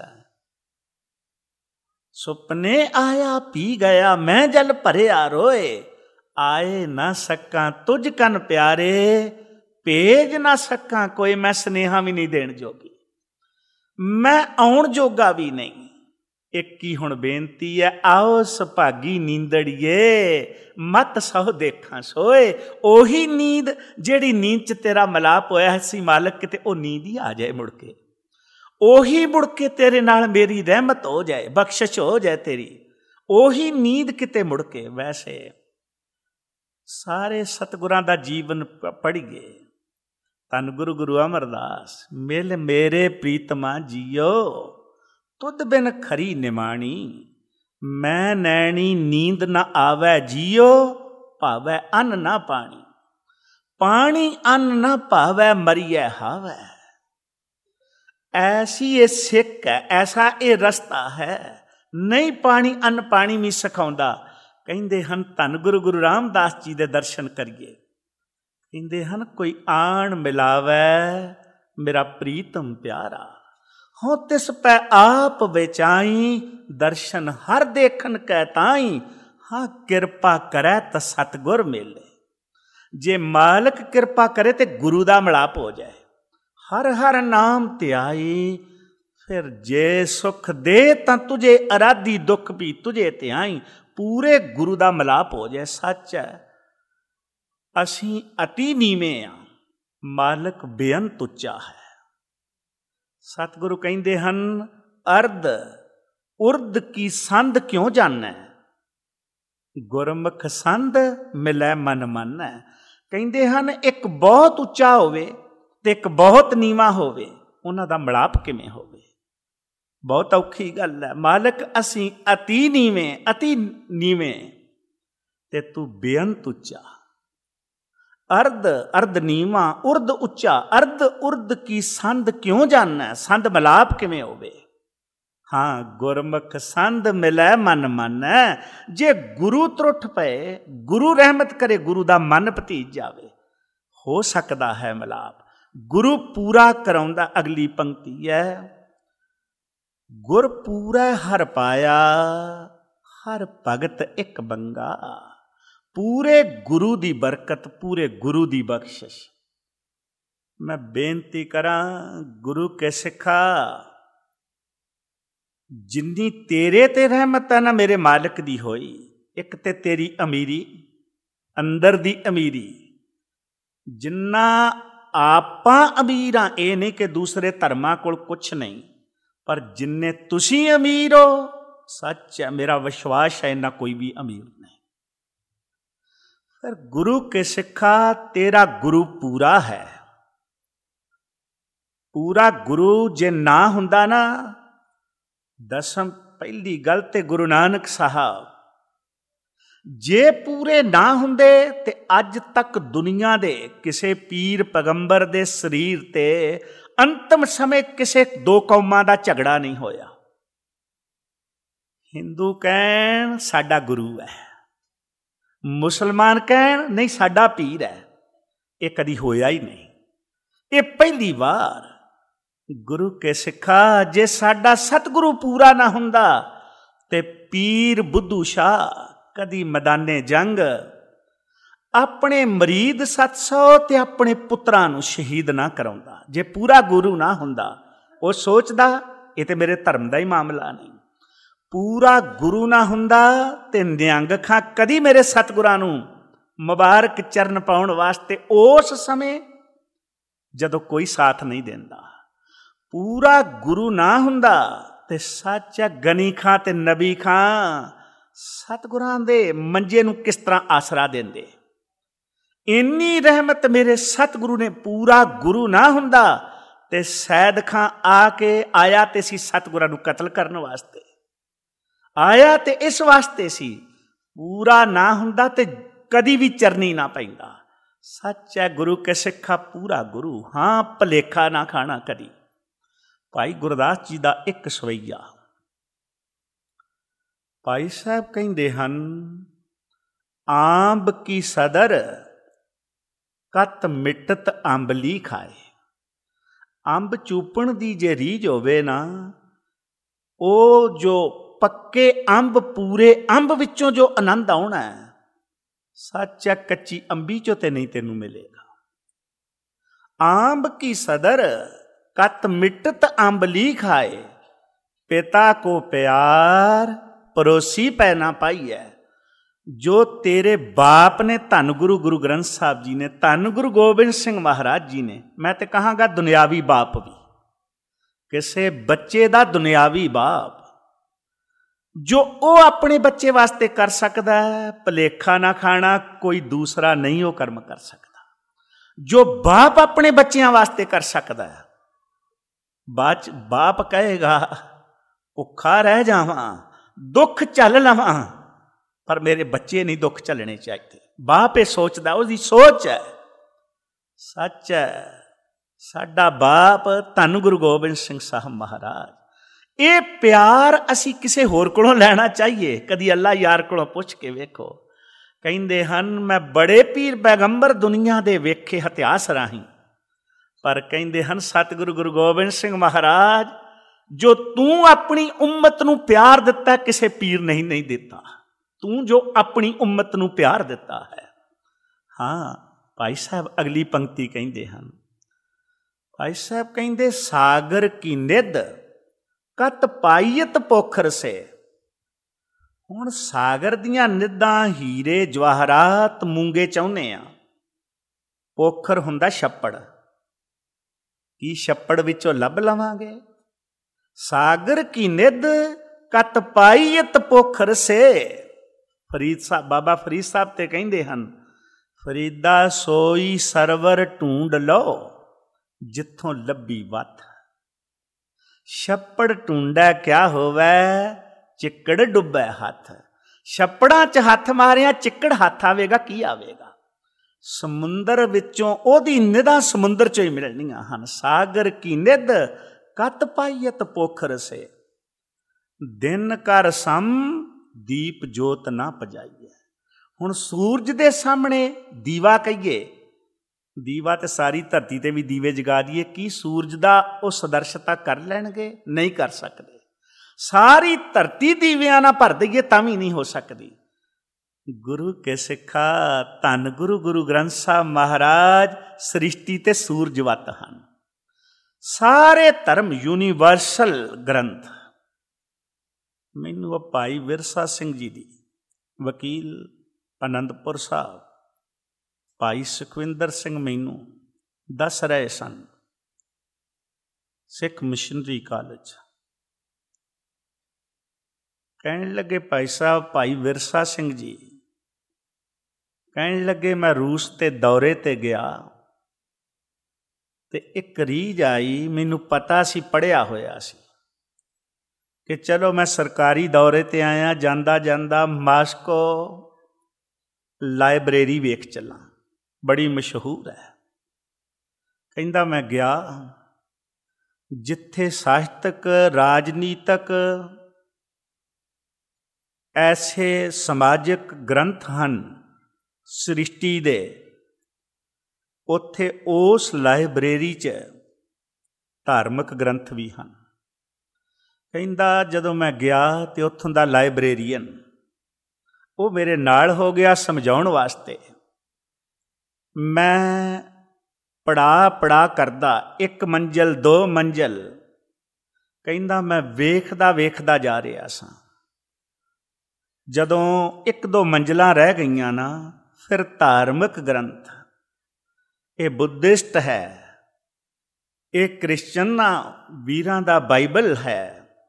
Speaker 1: ਸੁਪਨੇ ਆਇਆ ਪੀ ਗਿਆ, ਮੈਂ ਜਲ ਭਰਿਆ ਰੋਏ। ਆਏ ਨਾ ਸਕਾਂ ਤੁਝ ਕਨ ਪਿਆਰੇ, ਭੇਜ ਨਾ ਸਕਾਂ ਕੋਈ, ਮੈਂ ਸੁਨੇਹਾ ਵੀ ਨਹੀਂ ਦੇਣ ਜੋਗੀ, ਮੈਂ ਆਉਣ ਜੋਗਾ ਵੀ ਨਹੀਂ। ਇੱਕ ਹੀ ਹੁਣ ਬੇਨਤੀ ਹੈ, ਆਓ ਸੁਭਾਗੀ ਨੀਂਦੜੀਏ, ਮਤ ਸਹੁ ਦੇਖਾਂ ਸੋਏ। ਉਹੀ ਨੀਂਦ ਜਿਹੜੀ ਨੀਂਦ 'ਚ ਤੇਰਾ ਮਿਲਾਪ ਹੋਇਆ ਸੀ ਮਾਲਕ, ਕਿਤੇ ਉਹ ਨੀਂਦ ਹੀ ਆ ਜਾਏ ਮੁੜ ਕੇ, ਉਹੀ ਮੁੜ ਕੇ ਤੇਰੇ ਨਾਲ ਮੇਰੀ ਰਹਿਮਤ ਹੋ ਜਾਏ, ਬਖਸ਼ਿਸ਼ ਹੋ ਜਾਏ ਤੇਰੀ, ਉਹੀ ਨੀਂਦ ਕਿਤੇ ਮੁੜ ਕੇ। ਵੈਸੇ ਸਾਰੇ ਸਤਿਗੁਰਾਂ ਦਾ ਜੀਵਨ ਪੜ੍ਹੀਏ। ਧੰਨ ਗੁਰੂ ਗੁਰੂ ਅਮਰਦਾਸ, ਮਿਲ ਮੇਰੇ ਪ੍ਰੀਤਮਾ ਜੀਓ, ਤੁਧ ਬਿਨ ਖਰੀ ਨਿਮਾਣੀ, ਮੈਂ ਨੈਣੀ ਨੀਂਦ ਨਾ ਆਵੈ ਜੀਓ, ਭਾਵੈ ਅੰਨ ਨਾ ਪਾਣੀ, ਪਾਣੀ ਅੰਨ ਨਾ ਭਾਵੈ ਮਰੀਐ ਹਾਵੈ। ਐਸੀ ਇਹ ਸਿੱਖ ਹੈ, ਐਸਾ ਇਹ ਰਸਤਾ ਹੈ, ਨਹੀਂ ਪਾਣੀ ਅੰਨ ਪਾਣੀ ਵੀ ਸਿਖਾਉਂਦਾ। ਕਹਿੰਦੇ ਹਨ ਧੰਨ ਗੁਰੂ ਗੁਰੂ ਰਾਮਦਾਸ ਜੀ ਦੇ ਦਰਸ਼ਨ ਕਰੀਏ। ਕਹਿੰਦੇ ਹਨ ਕੋਈ ਆਣ ਮਿਲਾਵੈ ਮੇਰਾ ਪ੍ਰੀਤਮ ਪਿਆਰਾ, ਹੋ ਤਿਸ ਪੈ ਆਪ ਵਿਚਾਈ, ਦਰਸ਼ਨ ਹਰ ਦੇਖਣ ਕੈ ਤਾਈ, ਹਾਂ ਕਿਰਪਾ ਕਰੈ ਤਾਂ ਸਤਿਗੁਰ ਮੇਲੇ। ਜੇ ਮਾਲਕ ਕਿਰਪਾ ਕਰੇ ਤੇ ਗੁਰੂ ਦਾ ਮਿਲਾਪ ਹੋ ਜਾਏ, ਹਰ ਹਰ ਨਾਮ ਧਿਆਈ, ਫਿਰ ਜੇ ਸੁਖ ਦੇ ਤਾਂ ਤੁਝੇ ਅਰਾਧੀ, ਦੁੱਖ ਵੀ ਤੁਝੇ ਧਿਆਈ। ਪੂਰੇ ਗੁਰੂ ਦਾ ਮਿਲਾਪ ਹੋ ਜਾਏ। ਸੱਚ ਹੈ ਅਸੀਂ ਅਤੀ ਨੀਵੇਂ ਹਾਂ, ਮਾਲਕ ਬੇਅੰਤ ਉੱਚਾ ਹੈ। ਸਤਿਗੁਰੂ ਕਹਿੰਦੇ ਹਨ ਅਰਧ ਉਰਦ ਕੀ ਸੰਧ ਕਿਉਂ ਜਾਣੈ, ਗੁਰਮੁਖ ਸੰਧ ਮਿਲੈ ਮਨ ਮਾਨੈ। ਕਹਿੰਦੇ ਹਨ ਇੱਕ ਬਹੁਤ ਉੱਚਾ ਹੋਵੇ ਤੇ ਇੱਕ ਬਹੁਤ ਨੀਵਾਂ ਹੋਵੇ, ਉਹਨਾਂ ਦਾ ਮਿਲਾਪ ਕਿਵੇਂ ਹੋਵੇ? ਬਹੁਤ ਔਖੀ ਗੱਲ ਹੈ। ਮਾਲਕ ਅਸੀਂ ਅਤੀ ਨੀਵੇਂ, ਅਤੀ ਨੀਵੇਂ ਤੇ ਤੂੰ ਬੇਅੰਤ ਉੱਚਾ। ਅਰਧ ਅਰਧ ਨੀਵਾਂ, ਉਰਦ ਉੱਚਾ। ਅਰਧ ਉਰਦ ਕੀ ਸੰਧ ਕਿਉਂ ਜਾਣੈ, ਸੰਧ ਮਿਲਾਪ ਕਿਵੇਂ ਹੋਵੇ? ਹਾਂ ਗੁਰਮੁਖ ਸੰਧ ਮਿਲੈ ਮਨ ਮਾਨੈ। ਜੇ ਗੁਰੂ ਤਰੁੱਠ ਪਏ, ਗੁਰੂ ਰਹਿਮਤ ਕਰੇ, ਗੁਰੂ ਦਾ ਮਨ ਭਤੀਜ ਜਾਵੇ, ਹੋ ਸਕਦਾ ਹੈ ਮਿਲਾਪ। ਗੁਰੂ ਪੂਰਾ ਕਰਾਉਂਦਾ। ਅਗਲੀ ਪੰਕਤੀ ਹੈ, ਗੁਰ ਪੂਰਾ ਹਰ ਪਾਇਆ, ਹਰ ਭਗਤ ਇੱਕ ਬੰਗਾ। ਪੂਰੇ ਗੁਰੂ ਦੀ ਬਰਕਤ, ਪੂਰੇ ਗੁਰੂ ਦੀ ਬਖਸ਼ਿਸ਼। ਮੈਂ ਬੇਨਤੀ ਕਰਾਂ ਗੁਰੂ ਕੇ ਸਿੱਖਾ, ਜਿੰਨੀ ਤੇਰੇ ਤੇ ਰਹਿਮਤ ਹੈ ਨਾ ਮੇਰੇ ਮਾਲਕ ਦੀ ਹੋਈ, ਇੱਕ ਤੇ ਤੇਰੀ ਅਮੀਰੀ, ਅੰਦਰ ਦੀ ਅਮੀਰੀ, ਜਿੰਨਾ ਆਪਾਂ ਅਮੀਰ ਹਾਂ, ਇਹ ਨਹੀਂ ਕਿ ਦੂਸਰੇ ਧਰਮਾਂ ਕੋਲ ਕੁਛ ਨਹੀਂ, ਪਰ ਜਿੰਨੇ ਤੁਸੀਂ ਅਮੀਰ ਹੋ, ਸੱਚ ਹੈ ਮੇਰਾ ਵਿਸ਼ਵਾਸ ਹੈ ਇੰਨਾ ਕੋਈ ਵੀ ਅਮੀਰ ਨਹੀਂ। ਫਿਰ ਗੁਰੂ ਕੇ ਸਿੱਖਾ, ਤੇਰਾ ਗੁਰੂ ਪੂਰਾ ਹੈ। ਪੂਰਾ ਗੁਰੂ ਜੇ ਨਾ ਹੁੰਦਾ ਨਾ, ਦਸਮ ਪਹਿਲੀ ਗੱਲ ਤੇ ਗੁਰੂ ਨਾਨਕ ਸਾਹਿਬ ਜੇ ਪੂਰੇ ਨਾ ਹੁੰਦੇ ਤੇ ਅੱਜ ਤੱਕ ਦੁਨੀਆ ਦੇ ਕਿਸੇ ਪੀਰ ਪੈਗੰਬਰ ਦੇ ਸਰੀਰ ਤੇ ਅੰਤਮ ਸਮੇਂ ਕਿਸੇ ਦੋ ਕੌਮਾਂ ਦਾ ਝਗੜਾ ਨਹੀਂ ਹੋਇਆ। ਹਿੰਦੂ ਕਹਿਣ ਸਾਡਾ ਗੁਰੂ ਹੈ, ਮੁਸਲਮਾਨ ਕਹਿਣ ਨਹੀਂ ਸਾਡਾ ਪੀਰ ਹੈ। ਇਹ ਕਦੀ ਹੋਇਆ ਹੀ ਨਹੀਂ। ਇਹ ਪਹਿਲੀ ਵਾਰ ਗੁਰੂ ਕੇ ਸਿੱਖਾ, ਜੇ ਸਾਡਾ ਸਤਿਗੁਰੂ ਪੂਰਾ ਨਾ ਹੁੰਦਾ ਤੇ ਪੀਰ ਬੁੱਧੂ ਸ਼ਾਹ ਕਦੀ ਮੈਦਾਨੇ ਜੰਗ ਆਪਣੇ ਮਰੀਦ ਸੱਤ ਸੌ ਤੇ ਆਪਣੇ ਪੁੱਤਰਾਂ ਨੂੰ ਸ਼ਹੀਦ ਨਾ ਕਰਾਉਂਦਾ। ਜੇ ਪੂਰਾ ਗੁਰੂ ਨਾ ਹੁੰਦਾ, ਉਹ ਸੋਚਦਾ ਇਹ ਤੇ ਮੇਰੇ ਧਰਮ ਦਾ ਹੀ ਮਾਮਲਾ ਨਹੀਂ। ਪੂਰਾ ਗੁਰੂ ਨਾ ਹੁੰਦਾ ਤੇ ਨਿਹੰਗ ਖਾਂ ਕਦੀ ਮੇਰੇ ਸਤਿਗੁਰਾਂ ਨੂੰ ਮੁਬਾਰਕ ਚਰਨ ਪਾਉਣ ਵਾਸਤੇ ਉਸ ਸਮੇਂ ਜਦੋਂ ਕੋਈ ਸਾਥ ਨਹੀਂ ਦਿੰਦਾ। ਪੂਰਾ ਗੁਰੂ ਨਾ ਹੁੰਦਾ ਤੇ ਸੱਚ ਗਨੀ ਖਾਂ ਤੇ ਨਬੀ ਖਾਂ ਸਤਿਗੁਰਾਂ ਦੇ ਮੰਜੇ ਨੂੰ ਕਿਸ ਤਰ੍ਹਾਂ ਆਸਰਾ ਦਿੰਦੇ।
Speaker 2: ਇੰਨੀ ਰਹਿਮਤ ਮੇਰੇ ਸਤਿਗੁਰੂ ਨੇ, ਪੂਰਾ ਗੁਰੂ ਨਾ ਹੁੰਦਾ ਤੇ ਸੈਦ ਖਾਂ ਆ ਕੇ ਆਇਆ ਤੇ ਸੀ ਸਤਿਗੁਰਾਂ ਨੂੰ ਕਤਲ ਕਰਨ ਵਾਸਤੇ, ਆਇਆ ਤੇ ਇਸ ਵਾਸਤੇ ਸੀ, ਪੂਰਾ ਨਾ ਹੁੰਦਾ ਤੇ ਕਦੀ ਵੀ ਚਰਨੀ ਨਾ ਪੈਂਦਾ। ਸੱਚ ਹੈ ਗੁਰੂ ਕੇ ਸਿੱਖਾ ਪੂਰਾ ਗੁਰੂ, ਹਾਂ ਭਲੇਖਾ ਨਾ ਖਾਣਾ ਕਦੀ। ਭਾਈ ਗੁਰਦਾਸ ਜੀ ਦਾ ਇੱਕ ਸਵਈਆ। ਭਾਈ ਸਾਹਿਬ ਕਹਿੰਦੇ ਹਨ, ਆਂਬ ਕੀ ਸਦਰ ਕਤ ਮਿਟਤ ਅੰਬਲੀ ਖਾਏ। ਅੰਬ ਚੂਪਣ ਦੀ ਜੇ ਰੀਝ ਹੋਵੇ ਨਾ, ਉਹ ਜੋ ਪੱਕੇ ਅੰਬ, ਪੂਰੇ ਅੰਬ ਵਿੱਚੋਂ ਜੋ ਆਨੰਦ ਆਉਣਾ ਹੈ, ਸੱਚ ਹੈ ਕੱਚੀ ਅੰਬੀ ਚੋਂ ਤੇ ਨਹੀਂ ਤੈਨੂੰ ਮਿਲੇਗਾ। ਆਂਬ ਕੀ ਸਦਰ ਕਤ ਮਿਟਤ ਅੰਬਲੀ ਖਾਏ, ਪਿਤਾ ਕੋ ਪਿਆਰ ਪੜੋਸੀ ਪੈ ਨਾ ਪਾਈ ਹੈ। ਜੋ ਤੇਰੇ ਬਾਪ ਨੇ, ਧੰਨ ਗੁਰੂ ਗੁਰੂ ਗ੍ਰੰਥ ਸਾਹਿਬ ਜੀ ਨੇ, ਧੰਨ ਗੁਰੂ ਗੋਬਿੰਦ ਸਿੰਘ ਮਹਾਰਾਜ ਜੀ ਨੇ, ਮੈਂ ਤੇ ਕਹਾਂਗਾ ਦੁਨਿਆਵੀ ਬਾਪ ਵੀ, ਕਿਸੇ ਬੱਚੇ ਦਾ ਦੁਨਿਆਵੀ ਬਾਪ ਜੋ ਉਹ ਆਪਣੇ ਬੱਚੇ ਵਾਸਤੇ ਕਰ ਸਕਦਾ ਹੈ, ਭਲੇਖਾ ਨਾ ਖਾਣਾ, ਕੋਈ ਦੂਸਰਾ ਨਹੀਂ ਉਹ ਕਰਮ ਕਰ ਸਕਦਾ। ਜੋ ਬਾਪ ਆਪਣੇ ਬੱਚਿਆਂ ਵਾਸਤੇ ਕਰ ਸਕਦਾ ਹੈ, ਬਾਅਦ ਚ ਬਾਪ ਕਹੇਗਾ ਭੁੱਖਾ ਰਹਿ ਜਾਵਾਂ, ਦੁੱਖ ਝੱਲ ਲਵਾਂ, ਪਰ ਮੇਰੇ ਬੱਚੇ ਨਹੀਂ ਦੁੱਖ ਝੱਲਣੇ ਚਾਹੀਦੇ। ਬਾਪ ਇਹ ਸੋਚਦਾ, ਉਹਦੀ ਸੋਚ ਹੈ। ਸੱਚ ਹੈ ਸਾਡਾ ਬਾਪ ਧੰਨ ਗੁਰੂ ਗੋਬਿੰਦ ਸਿੰਘ ਸਾਹਿਬ ਮਹਾਰਾਜ। ਇਹ ਪਿਆਰ ਅਸੀਂ ਕਿਸੇ ਹੋਰ ਕੋਲੋਂ ਲੈਣਾ ਚਾਹੀਏ? ਕਦੀ ਅੱਲਾ ਯਾਰ ਕੋਲੋਂ ਪੁੱਛ ਕੇ ਵੇਖੋ। ਕਹਿੰਦੇ ਹਨ, ਮੈਂ ਬੜੇ ਪੀਰ ਪੈਗੰਬਰ ਦੁਨੀਆ ਦੇ ਵੇਖੇ ਇਤਿਹਾਸ ਰਾਹੀਂ, ਪਰ ਕਹਿੰਦੇ ਹਨ ਸਤਿਗੁਰੂ ਗੁਰੂ ਗੋਬਿੰਦ ਸਿੰਘ ਮਹਾਰਾਜ, ਜੋ ਤੂੰ ਆਪਣੀ ਉਮਤ ਨੂੰ ਪਿਆਰ ਦਿੱਤਾ, ਕਿਸੇ ਪੀਰ ਨਹੀਂ ਨਹੀਂ ਦਿੱਤਾ। ਤੂੰ ਜੋ ਆਪਣੀ ਉਮਤ ਨੂੰ ਪਿਆਰ ਦਿੱਤਾ ਹੈ। ਹਾਂ, ਭਾਈ ਸਾਹਿਬ ਅਗਲੀ ਪੰਕਤੀ ਕਹਿੰਦੇ ਹਨ, ਭਾਈ ਸਾਹਿਬ ਕਹਿੰਦੇ, ਸਾਗਰ ਕੀ ਨਿੱਧ ਕਤ ਪਾਈਅਤ ਪੋਖਰ ਸੇ। ਹੁਣ ਸਾਗਰ ਦੀਆਂ ਨਿੱਧਾਂ, ਹੀਰੇ ਜਵਾਹਰਾਤ, ਮੂੰਗੇ ਚਾਹੁੰਦੇ ਆ। ਪੋਖਰ ਹੁੰਦਾ ਛੱਪੜ, ਕੀ ਛੱਪੜ ਵਿੱਚੋਂ ਲੱਭ ਲਵਾਂਗੇ? ਸਾਗਰ ਕੀ ਨਿੱਧ ਕਤ ਪਾਈਅਤ ਪੋਖਰ ਸੇ। ਫਰੀਦ ਸਾਹਿਬ, ਬਾਬਾ ਫਰੀਦ ਸਾਹਿਬ ਤੇ ਕਹਿੰਦੇ ਹਨ, ਫਰੀਦਾ ਸੋਈ ਸਰਵਰ ਢੂੰਡ ਲਓ ਜਿੱਥੋਂ ਲੱਭੀ ਵੱਥ। ਛੱਪੜ ਢੂੰਡਾ ਕਿਆ ਹੋਵੇ, ਚਿੱਕੜ ਡੁੱਬੇ ਹੱਥ। ਛੱਪੜਾਂ 'ਚ ਹੱਥ ਮਾਰਿਆ, ਚਿੱਕੜ ਹੱਥ ਆਵੇਗਾ, ਕੀ ਆਵੇਗਾ? ਸਮੁੰਦਰ ਵਿੱਚੋਂ ਉਹਦੀ ਨਿੱਧਾਂ ਸਮੁੰਦਰ 'ਚੋਂ ਹੀ ਮਿਲਣੀਆਂ ਹਨ। ਸਾਗਰ ਕੀ ਨਿੱਧ ਕਤ ਪਾਈਅਤ ਪੋਖਰ ਸੇ, ਦਿਨ ਕਰ ਸਮ ਦੀਪ ਜੋਤ ਨਾ ਪਜਾਈਏ। ਹੁਣ ਸੂਰਜ ਦੇ ਸਾਹਮਣੇ ਦੀਵਾ ਕਹੀਏ, ਦੀਵਾ ਤੇ ਸਾਰੀ ਧਰਤੀ ਤੇ ਵੀ ਦੀਵੇ ਜਗਾ ਦਈਏ, ਕੀ ਸੂਰਜ ਦਾ ਉਹ ਸਦਰਸ਼ਤਾ ਕਰ ਲੈਣਗੇ? ਨਹੀਂ ਕਰ ਸਕਦੇ। ਸਾਰੀ ਧਰਤੀ ਦੀਵਿਆਂ ਨਾਲ ਭਰ ਦਈਏ ਤਾਂ ਵੀ ਨਹੀਂ ਹੋ ਸਕਦੀ। ਗੁਰੂ ਕੇ ਸਿੱਖਾ, ਧੰਨ ਗੁਰੂ ਗੁਰੂ ਗ੍ਰੰਥ ਸਾਹਿਬ ਮਹਾਰਾਜ ਸ੍ਰਿਸ਼ਟੀ ਤੇ ਸੂਰਜਵਤ ਹਨ। ਸਾਰੇ ਧਰਮ ਯੂਨੀਵਰਸਲ ਗ੍ਰੰਥ। ਮੈਨੂੰ ਉਹ ਭਾਈ ਵਿਰਸਾ ਸਿੰਘ ਜੀ ਦੀ, ਵਕੀਲ ਅਨੰਦਪੁਰ ਸਾਹਿਬ, ਭਾਈ ਸੁਖਵਿੰਦਰ ਸਿੰਘ ਮੈਨੂੰ ਦੱਸ ਰਹੇ ਸਨ, ਸਿੱਖ ਮਿਸ਼ਨਰੀ ਕਾਲਜ। ਕਹਿਣ ਲੱਗੇ, ਭਾਈ ਸਾਹਿਬ, ਭਾਈ ਵਿਰਸਾ ਸਿੰਘ ਜੀ ਕਹਿਣ ਲੱਗੇ, ਮੈਂ ਰੂਸ ਤੇ ਦੌਰੇ ਤੇ ਗਿਆ ਤੇ ਇੱਕ ਰੀਝ ਆਈ, ਮੈਨੂੰ ਪਤਾ ਸੀ, ਪੜ੍ਹਿਆ ਹੋਇਆ ਸੀ ਕਿ ਚਲੋ ਮੈਂ ਸਰਕਾਰੀ ਦੌਰੇ ਤੇ ਆਇਆ, ਜਾਂਦਾ ਜਾਂਦਾ ਮਾਸਕੋ ਲਾਇਬ੍ਰੇਰੀ ਵੇਖ ਚੱਲਾਂ, ਬੜੀ ਮਸ਼ਹੂਰ ਹੈ। ਕਹਿੰਦਾ ਮੈਂ ਗਿਆ, ਜਿੱਥੇ ਸਾਹਿਤਕ, ਰਾਜਨੀਤਕ, ਐਸੇ ਸਮਾਜਿਕ ਗ੍ਰੰਥ ਹਨ ਸ੍ਰਿਸ਼ਟੀ ਦੇ, ਉੱਥੇ ਉਸ ਲਾਇਬ੍ਰੇਰੀ 'ਚ ਧਾਰਮਿਕ ਗ੍ਰੰਥ ਵੀ ਹਨ। ਕਹਿੰਦਾ ਜਦੋਂ ਮੈਂ ਗਿਆ ਤੇ ਉੱਥੋਂ ਦਾ ਲਾਇਬ੍ਰੇਰੀਅਨ, ਉਹ ਮੇਰੇ ਨਾਲ ਹੋ ਗਿਆ ਸਮਝਾਉਣ ਵਾਸਤੇ। ਮੈਂ ਪੜਾ ਪੜਾ ਕਰਦਾ, ਇੱਕ ਮੰਜ਼ਲ, ਦੋ ਮੰਜ਼ਲ। ਕਹਿੰਦਾ ਮੈਂ ਵੇਖਦਾ ਵੇਖਦਾ ਜਾ ਰਿਹਾ ਸਾਂ। ਜਦੋਂ ਇੱਕ ਦੋ ਮੰਜ਼ਲਾਂ ਰਹਿ ਗਈਆਂ ਨਾ, ਫਿਰ ਧਾਰਮਿਕ ਗ੍ਰੰਥ, ਇਹ ਬੁੱਧਿਸਟ ਹੈ, ਇਹ ਕ੍ਰਿਸਚਨਾਂ ਵੀਰਾਂ ਦਾ ਬਾਈਬਲ ਹੈ,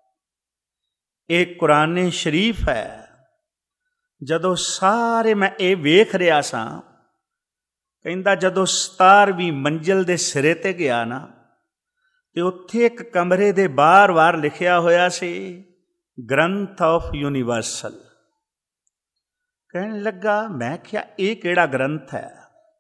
Speaker 2: ਇਹ ਕੁਰਾਨ ਸ਼ਰੀਫ ਹੈ। ਜਦੋਂ ਸਾਰੇ ਮੈਂ ਇਹ ਵੇਖ ਰਿਹਾ ਸਾਂ ਕਹਿੰਦਾ ਜਦੋਂ ਸਤਾਰਵੀਂ ਮੰਜ਼ਿਲ ਦੇ ਸਿਰੇ ਤੇ ਗਿਆ ਨਾ, ਤੇ ਉੱਥੇ ਇੱਕ ਕਮਰੇ ਦੇ ਬਾਹਰ-ਬਾਹਰ ਲਿਖਿਆ ਹੋਇਆ ਸੀ ਗ੍ਰੰਥ ਆਫ ਯੂਨੀਵਰਸਲ। ਕਹਿਣ ਲੱਗਾ, ਮੈਂ ਕਿਹਾ ਇਹ ਕਿਹੜਾ ਗ੍ਰੰਥ ਹੈ?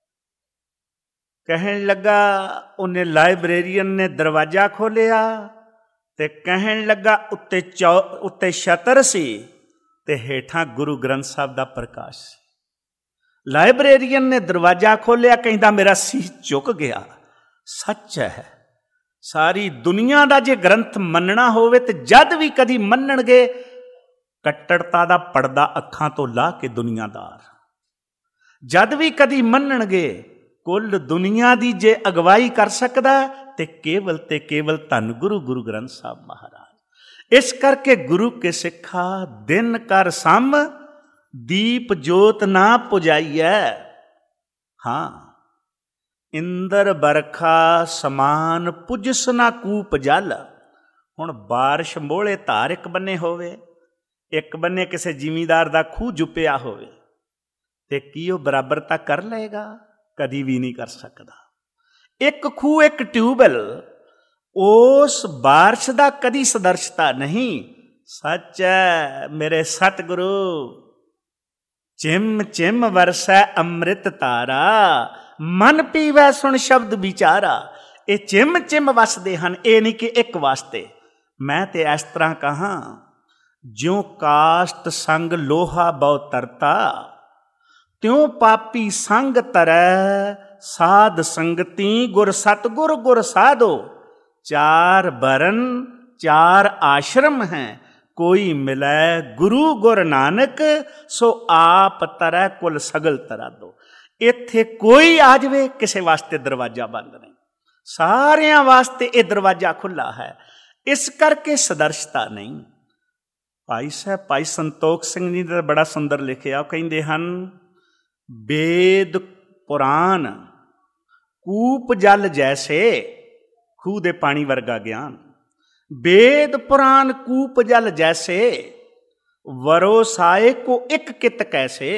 Speaker 2: ਕਹਿਣ ਲੱਗਾ, ਉਹਨੇ ਲਾਇਬ੍ਰੇਰੀਅਨ ਨੇ ਦਰਵਾਜ਼ਾ ਖੋਲ੍ਹਿਆ ਤੇ ਕਹਿਣ ਲੱਗਾ ਉੱਤੇ ਚੌ ਉੱਤੇ ਛਤਰ ਸੀ ਤੇ ਹੇਠਾਂ ਗੁਰੂ ਗ੍ਰੰਥ ਸਾਹਿਬ ਦਾ ਪ੍ਰਕਾਸ਼ ਸੀ। ਲਾਇਬ੍ਰੇਰੀਅਨ ਨੇ ਦਰਵਾਜ਼ਾ ਖੋਲ੍ਹਿਆ, ਕਹਿੰਦਾ ਮੇਰਾ ਸੀਸ ਝੁਕ ਗਿਆ। ਸੱਚ ਹੈ, ਸਾਰੀ ਦੁਨੀਆ ਦਾ ਜੇ ਗ੍ਰੰਥ ਮੰਨਣਾ ਹੋਵੇ ਤੇ ਜਦ ਵੀ ਕਦੀ ਮੰਨਣਗੇ ਕੱਟੜਤਾ ਦਾ ਪਰਦਾ ਅੱਖਾਂ ਤੋਂ ਲਾ ਕੇ ਦੁਨੀਆਦਾਰ, ਜਦ ਵੀ ਕਦੀ ਮੰਨਣਗੇ ਕੁੱਲ ਦੁਨੀਆ ਦੀ ਜੇ ਅਗਵਾਈ ਕਰ ਸਕਦਾ ਤੇ ਕੇਵਲ ਤੇ ਕੇਵਲ ਧੰਨ ਗੁਰੂ ਗੁਰੂ ਗ੍ਰੰਥ ਸਾਹਿਬ ਮਹਾਰਾਜ। ਇਸ ਕਰਕੇ ਗੁਰੂ ਕੇ ਸਿੱਖਾ ਦਿਨ ਕਰ ਸਮ ਦੀਪ ਜੋਤ ਨਾ ਪੁਜਾਈਐ। ਹਾਂ, ਇੰਦਰ ਬਰਖਾ ਸਮਾਨ ਪੁਜਸ ਨਾ ਕੂਪ ਜਲ। ਹੁਣ ਬਾਰਿਸ਼ ਮੋਹਲੇ ਧਾਰ ਇੱਕ ਬੰਨੇ ਹੋਵੇ, ਇੱਕ ਬੰਨੇ ਕਿਸੇ ਜ਼ਿਮੀਂਦਾਰ ਦਾ ਖੂਹ ਜੁਪਿਆ ਹੋਵੇ, ਤੇ ਕੀ ਉਹ ਬਰਾਬਰਤਾ ਕਰ ਲਏਗਾ? ਕਦੀ ਵੀ ਨਹੀਂ ਕਰ ਸਕਦਾ। ਇੱਕ ਖੂਹ, ਇੱਕ ਟਿਊਬਵੈਲ, ਉਸ ਬਾਰਿਸ਼ ਦਾ ਕਦੀ ਸਦਰਸ਼ਤਾ ਨਹੀਂ। ਸੱਚ ਹੈ ਮੇਰੇ ਸਤਿਗੁਰੂ, ਚਿਮ ਚਿਮ ਵਰਸੈ ਅੰਮ੍ਰਿਤ ਧਾਰਾ, ਮਨ ਪੀਵੈ ਸੁਣ ਸ਼ਬਦ ਵਿਚਾਰਾ। ਇਹ ਚਿਮ ਚਿਮ ਵਸਦੇ ਹਨ, ਇਹ ਨਹੀਂ ਕਿ ਇੱਕ ਵਾਸਤੇ। ਮੈਂ ਤੇ ਇਸ ਤਰ੍ਹਾਂ ਕਹਾਂ, ਜਿਉਂ ਕਾਸ਼ਤ ਸੰਗ ਲੋਹਾ ਬਹੁ ਤਰਤਾ, ਤਿਉ ਪਾਪੀ ਸੰਗ ਤਰੈ ਸਾਧ ਸੰਗਤੀ ਗੁਰ ਸਤਿਗੁਰ ਗੁਰ ਸਾਧੋ। ਚਾਰ ਬਰਨ ਚਾਰ ਆਸ਼ਰਮ ਹੈ, ਕੋਈ ਮਿਲੈ ਗੁਰੂ ਗੁਰ ਨਾਨਕ, ਸੋ ਆਪ ਤਰੈ ਕੁਲ ਸਗਲ ਤਰਾ ਦੋ। ਇੱਥੇ ਕੋਈ ਆ ਜਾਵੇ, ਕਿਸੇ ਵਾਸਤੇ ਦਰਵਾਜ਼ਾ ਬੰਦ ਨਹੀਂ, ਸਾਰਿਆਂ ਵਾਸਤੇ ਇਹ ਦਰਵਾਜ਼ਾ ਖੁੱਲ੍ਹਾ ਹੈ। ਇਸ ਕਰਕੇ ਸਦਰਸ਼ਤਾ ਨਹੀਂ। ਭਾਈ ਸਾਹਿਬ ਭਾਈ ਸੰਤੋਖ ਸਿੰਘ ਜੀ ਨੇ ਬੜਾ ਸੁੰਦਰ ਲਿਖਿਆ। ਉਹ ਕਹਿੰਦੇ ਹਨ, ਵੇਦ ਪੁਰਾਨ ਕੂਪ ਜਲ ਜੈਸੇ, ਖੂਹ ਦੇ ਪਾਣੀ ਵਰਗਾ ਗਿਆਨ। ਵੇਦ ਪੁਰਾਨ ਕੂਪ ਜਲ ਜੈਸੇ, ਵਰੋ ਸਾਏ ਕੋ ਇੱਕ ਕਿਤ ਕੈਸੇ।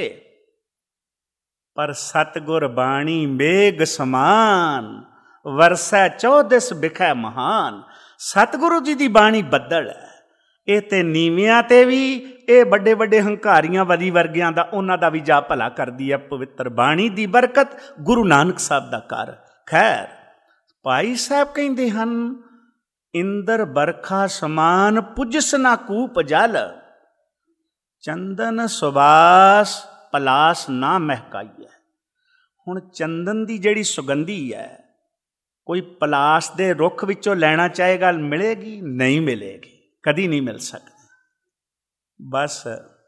Speaker 2: ਪਰ ਸਤਿਗੁਰ ਬਾਣੀ ਮੇਘ ਸਮਾਨ, ਵਰਸੈ ਚੌਦਸ ਬਿਖੈ ਮਹਾਨ। ਸਤਿਗੁਰੂ ਜੀ ਦੀ ਬਾਣੀ ਬੱਦਲ ਹੈ। ਇਹ ਤੇ ਨੀਵਿਆਂ ਤੇ ਵੀ, ਇਹ ਵੱਡੇ ਵੱਡੇ ਹੰਕਾਰੀਆਂ ਵਲੀ ਵਰਗਿਆਂ ਦਾ, ਉਹਨਾਂ ਦਾ ਵੀ ਜਾ ਭਲਾ ਕਰਦੀ ਹੈ ਪਵਿੱਤਰ ਬਾਣੀ ਦੀ ਬਰਕਤ, ਗੁਰੂ ਨਾਨਕ ਸਾਹਿਬ ਦਾ ਘਰ। ਖੈਰ, ਭਾਈ ਸਾਹਿਬ ਕਹਿੰਦੇ ਹਨ, ਇੰਦਰ ਬਰਖਾ ਸਮਾਨ ਪੁਜਸ ਨਾ ਕੂਪ ਜਲ, ਚੰਦਨ ਸੁਬਾਸ ਪਲਾਸ ਨਾ ਮਹਿਕਾਈਐ। ਹੁਣ ਚੰਦਨ ਦੀ ਜਿਹੜੀ ਸੁਗੰਧੀ ਹੈ, ਕੋਈ ਪਲਾਸ ਦੇ ਰੁੱਖ ਵਿੱਚੋਂ ਲੈਣਾ ਚਾਹੇਗਾ, ਮਿਲੇਗੀ? ਨਹੀਂ ਮਿਲੇਗੀ, ਕਦੀ ਨਹੀਂ ਮਿਲ ਸਕਦੀ। ਬਸ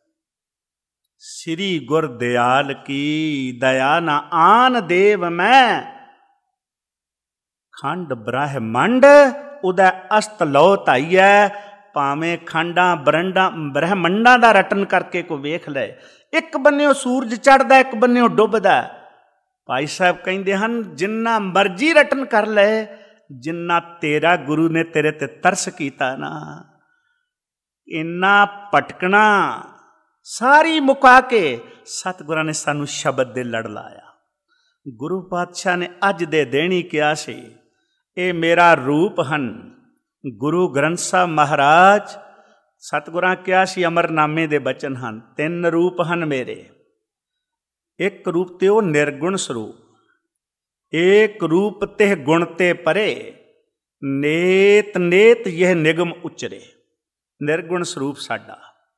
Speaker 2: ਸ੍ਰੀ ਗੁਰ ਦਿਆਲ ਕੀ ਦਇਆ ਨਾ ਆਨ ਦੇਵ ਮੈਂ, ਖੰਡ ਬ੍ਰਹਮੰਡ ਉਹਦਾ ਅਸਤ ਲੋ ਧਾਈਐ। ਭਾਵੇਂ ਖੰਡਾਂ ਬਰੰਡਾਂ ਬ੍ਰਹਮੰਡਾਂ ਦਾ ਰਟਨ ਕਰਕੇ ਕੋਈ ਵੇਖ ਲੈ, ਇੱਕ ਬੰਨਿਓ ਸੂਰਜ ਚੜ੍ਹਦਾ, ਇੱਕ ਬੰਨਿਓ ਡੁੱਬਦਾ। ਭਾਈ ਸਾਹਿਬ ਕਹਿੰਦੇ ਹਨ, ਜਿੰਨਾ ਮਰਜ਼ੀ ਰਟਨ ਕਰ ਲੈ, ਜਿੰਨਾ ਤੇਰਾ ਗੁਰੂ ਨੇ ਤੇਰੇ ਤੇ ਤਰਸ ਕੀਤਾ ਨਾ, ਇੰਨਾ ਭਟਕਣਾ ਸਾਰੀ ਮੁਕਾ ਕੇ ਸਤਿਗੁਰਾਂ ਨੇ ਸਾਨੂੰ ਸ਼ਬਦ ਦੇ ਲੜ ਲਾਇਆ। ਗੁਰੂ ਪਾਤਸ਼ਾਹ ਨੇ ਅੱਜ ਦੇ ਦੇਣੀ ਕਿਹਾ ਸੀ, ਇਹ ਮੇਰਾ ਰੂਪ ਹਨ। ਗੁਰੂ ਗ੍ਰੰਥ ਸਾਹਿਬ ਮਹਾਰਾਜ ਸਤਿਗੁਰਾਂ ਕਿਹਾ ਸੀ, ਅਮਰਨਾਮੇ ਦੇ ਬਚਨ ਹਨ, ਤਿੰਨ ਰੂਪ ਹਨ ਮੇਰੇ। ਇੱਕ ਰੂਪ ਤੇ ਉਹ ਨਿਰਗੁਣ ਸਰੂਪ, ਏਕ ਰੂਪ ਤੇ ਗੁਣ ਤੇ ਪਰੇ, ਨੇਤ ਨੇਤ ਇਹ ਨਿਗਮ ਉਚਰੇ। ਨਿਰਗੁਣ ਸਰੂਪ ਸਾਡਾ।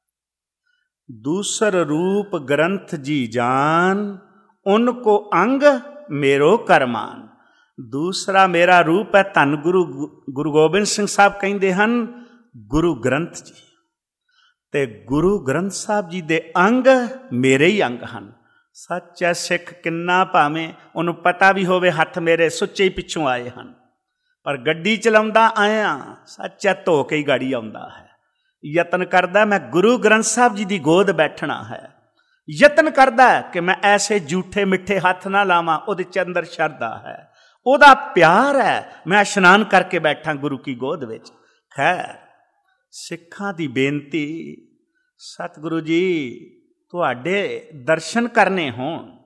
Speaker 2: ਦੂਸਰ ਰੂਪ ਗ੍ਰੰਥ ਜੀ ਜਾਨ, ਉਨਕੋ ਅੰਗ ਮੇਰੋ ਕਰਮਾਨ। ਦੂਸਰਾ ਮੇਰਾ ਰੂਪ ਹੈ ਧੰਨ ਗੁਰੂ ਗੁਰੂ ਗੋਬਿੰਦ ਸਿੰਘ ਸਾਹਿਬ ਕਹਿੰਦੇ ਹਨ, ਗੁਰੂ ਗ੍ਰੰਥ ਜੀ, ਤੇ ਗੁਰੂ ਗ੍ਰੰਥ ਸਾਹਿਬ ਜੀ ਦੇ ਅੰਗ ਮੇਰੇ ਹੀ ਅੰਗ ਹਨ। ਸੱਚ ਹੈ, ਸਿੱਖ ਕਿੰਨਾ ਭਾਵੇਂ ਉਹਨੂੰ ਪਤਾ ਵੀ ਹੋਵੇ ਹੱਥ ਮੇਰੇ ਸੁੱਚੇ ਹੀ ਪਿੱਛੋਂ ਆਏ ਹਨ, ਪਰ ਗੱਡੀ ਚਲਾਉਂਦਾ ਆਇਆ ਸੱਚ ਹੈ ਧੋ ਕੇ ਹੀ ਗਾੜੀ ਆਉਂਦਾ ਹੈ। ਯਤਨ ਕਰਦਾ ਮੈਂ ਗੁਰੂ ਗ੍ਰੰਥ ਸਾਹਿਬ ਜੀ ਦੀ ਗੋਦ ਬੈਠਣਾ ਹੈ, ਯਤਨ ਕਰਦਾ ਕਿ ਮੈਂ ਐਸੇ ਝੂਠੇ ਮਿੱਠੇ ਹੱਥ ਨਾ ਲਾਵਾਂ, ਉਹਦੇ ਚ ਅੰਦਰ ਸ਼ਰਧਾ ਹੈ, ਉਹਦਾ ਪਿਆਰ ਹੈ, ਮੈਂ ਇਸ਼ਨਾਨ ਕਰਕੇ ਬੈਠਾਂ ਗੁਰੂ ਕੀ ਗੋਦ ਵਿੱਚ। ਖੈਰ, ਸਿੱਖਾਂ ਦੀ ਬੇਨਤੀ, ਸਤਿਗੁਰੂ ਜੀ ਤੁਹਾਡੇ ਦਰਸ਼ਨ ਕਰਨੇ ਹੋਣ,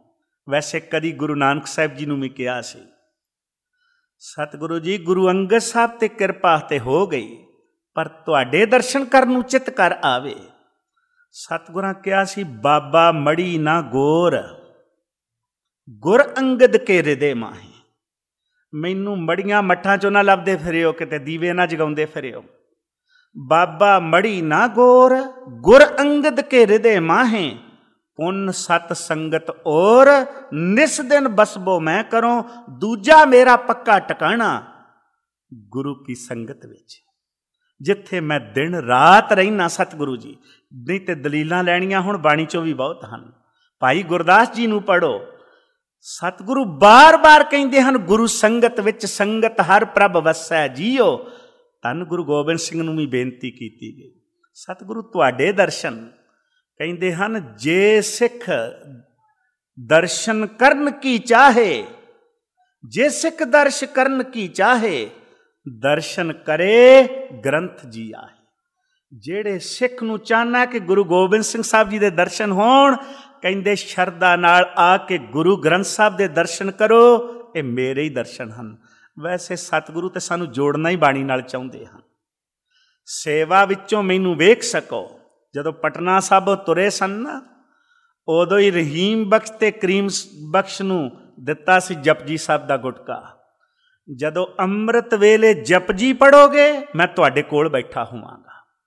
Speaker 2: ਵੈਸੇ ਕਦੀ ਗੁਰੂ ਨਾਨਕ ਸਾਹਿਬ ਜੀ ਨੂੰ ਵੀ ਕਿਹਾ ਸੀ, ਸਤਿਗੁਰੂ ਜੀ ਗੁਰੂ ਅੰਗਦ ਸਾਹਿਬ ਤੇ ਕਿਰਪਾ ਤੇ ਹੋ ਗਈ, ਪਰ ਤੁਹਾਡੇ ਦਰਸ਼ਨ ਕਰਨ ਨੂੰ ਚਿੱਤ ਕਰ ਆਵੇ। ਸਤਿਗੁਰਾਂ ਕਿਹਾ ਸੀ, ਬਾਬਾ ਮੜੀ ਨਾ ਗੋਰ, ਗੁਰ ਅੰਗਦ ਕੇ ਹਿਰਦੇ ਮਾਹੇ। ਮੈਨੂੰ ਮੜੀਆਂ ਮੱਠਾਂ ਚੋਂ ਨਾ ਲੱਭਦੇ ਫਿਰਿਓ, ਕਿਤੇ ਦੀਵੇ ਨਾ ਜਗਾਉਂਦੇ ਫਿਰਿਓ। ਬਾਬਾ ਮੜੀ ਨਾ ਗੋਰ, ਗੁਰ ਅੰਗਦ ਕੇ ਹਿਰਦੇ ਮਾਹੇ। ਪੁੰਨ ਸਤ ਸੰਗਤ ਔਰ ਨਿਸ ਦਿਨ ਬਸਬੋ ਮੈਂ ਕਰੋ, ਦੂਜਾ ਮੇਰਾ ਪੱਕਾ ਟਿਕਾਣਾ ਗੁਰੂ ਕੀ ਸੰਗਤ ਵਿੱਚ, ਜਿੱਥੇ ਮੈਂ ਦਿਨ ਰਾਤ ਰਹਿਣਾ। ਸਤਿਗੁਰੂ ਜੀ, ਨਹੀਂ ਤੇ ਦਲੀਲਾਂ ਲੈਣੀਆਂ ਹੁਣ ਬਾਣੀ ਚੋਂ ਵੀ ਬਹੁਤ ਹਨ। ਭਾਈ ਗੁਰਦਾਸ ਜੀ ਨੂੰ ਪੜ੍ਹੋ, ਸਤਿਗੁਰੂ ਬਾਰ-ਬਾਰ ਕਹਿੰਦੇ ਹਨ, ਗੁਰੂ ਸੰਗਤ ਵਿੱਚ ਸੰਗਤ ਹਰ ਪ੍ਰਭ ਵਸੈ ਜੀਓ। ਧੰਨ ਗੁਰੂ ਗੋਬਿੰਦ ਸਿੰਘ ਨੂੰ ਵੀ ਬੇਨਤੀ ਕੀਤੀ ਗਈ, ਸਤਿਗੁਰੂ ਤੁਹਾਡੇ ਦਰਸ਼ਨ ਕਹਿੰਦੇ ਹਨ, ਜੇ ਸਿੱਖ ਦਰਸ਼ਨ ਕਰਨ ਕੀ ਚਾਹੇ, ਜੇ ਸਿੱਖ ਦਰਸ਼ ਕਰਨ ਕੀ ਚਾਹੇ, ਦਰਸ਼ਨ ਕਰੇ ਗ੍ਰੰਥ ਜੀ ਆਏ। ਜਿਹੜੇ ਸਿੱਖ ਨੂੰ ਚਾਹਨਾ ਕਿ ਗੁਰੂ ਗੋਬਿੰਦ ਸਿੰਘ ਸਾਹਿਬ ਜੀ ਦੇ ਦਰਸ਼ਨ ਹੋਣ, ਕਹਿੰਦੇ ਸ਼ਰਧਾ ਨਾਲ ਆ ਕੇ ਗੁਰੂ ਗ੍ਰੰਥ ਸਾਹਿਬ ਦੇ ਦਰਸ਼ਨ ਕਰੋ, ਇਹ ਮੇਰੇ ਹੀ ਦਰਸ਼ਨ ਹਨ। ਵੈਸੇ ਸਤਿਗੁਰੂ ਤੇ ਸਾਨੂੰ ਜੋੜਨਾ ਹੀ ਬਾਣੀ ਨਾਲ ਚਾਹੁੰਦੇ ਹਨ। ਸੇਵਾ ਵਿੱਚੋਂ ਮੈਨੂੰ ਵੇਖ ਸਕੋ, ਜਦੋਂ ਪਟਨਾ ਸਾਹਿਬ ਤੁਰੇ ਸਨ ਨਾ, ਉਦੋਂ ਹੀ ਰਹੀਮ ਬਖਸ਼ ਤੇ ਕਰੀਮ ਬਖਸ਼ ਨੂੰ ਦਿੱਤਾ ਸੀ ਜਪਜੀ ਸਾਹਿਬ ਦਾ ਗੁਟਕਾ। ਜਦੋਂ ਅੰਮ੍ਰਿਤ ਵੇਲੇ ਜਪਜੀ ਪੜੋਗੇ, ਮੈਂ ਤੁਹਾਡੇ ਕੋਲ ਬੈਠਾ ਹੋਵਾਂਗਾ।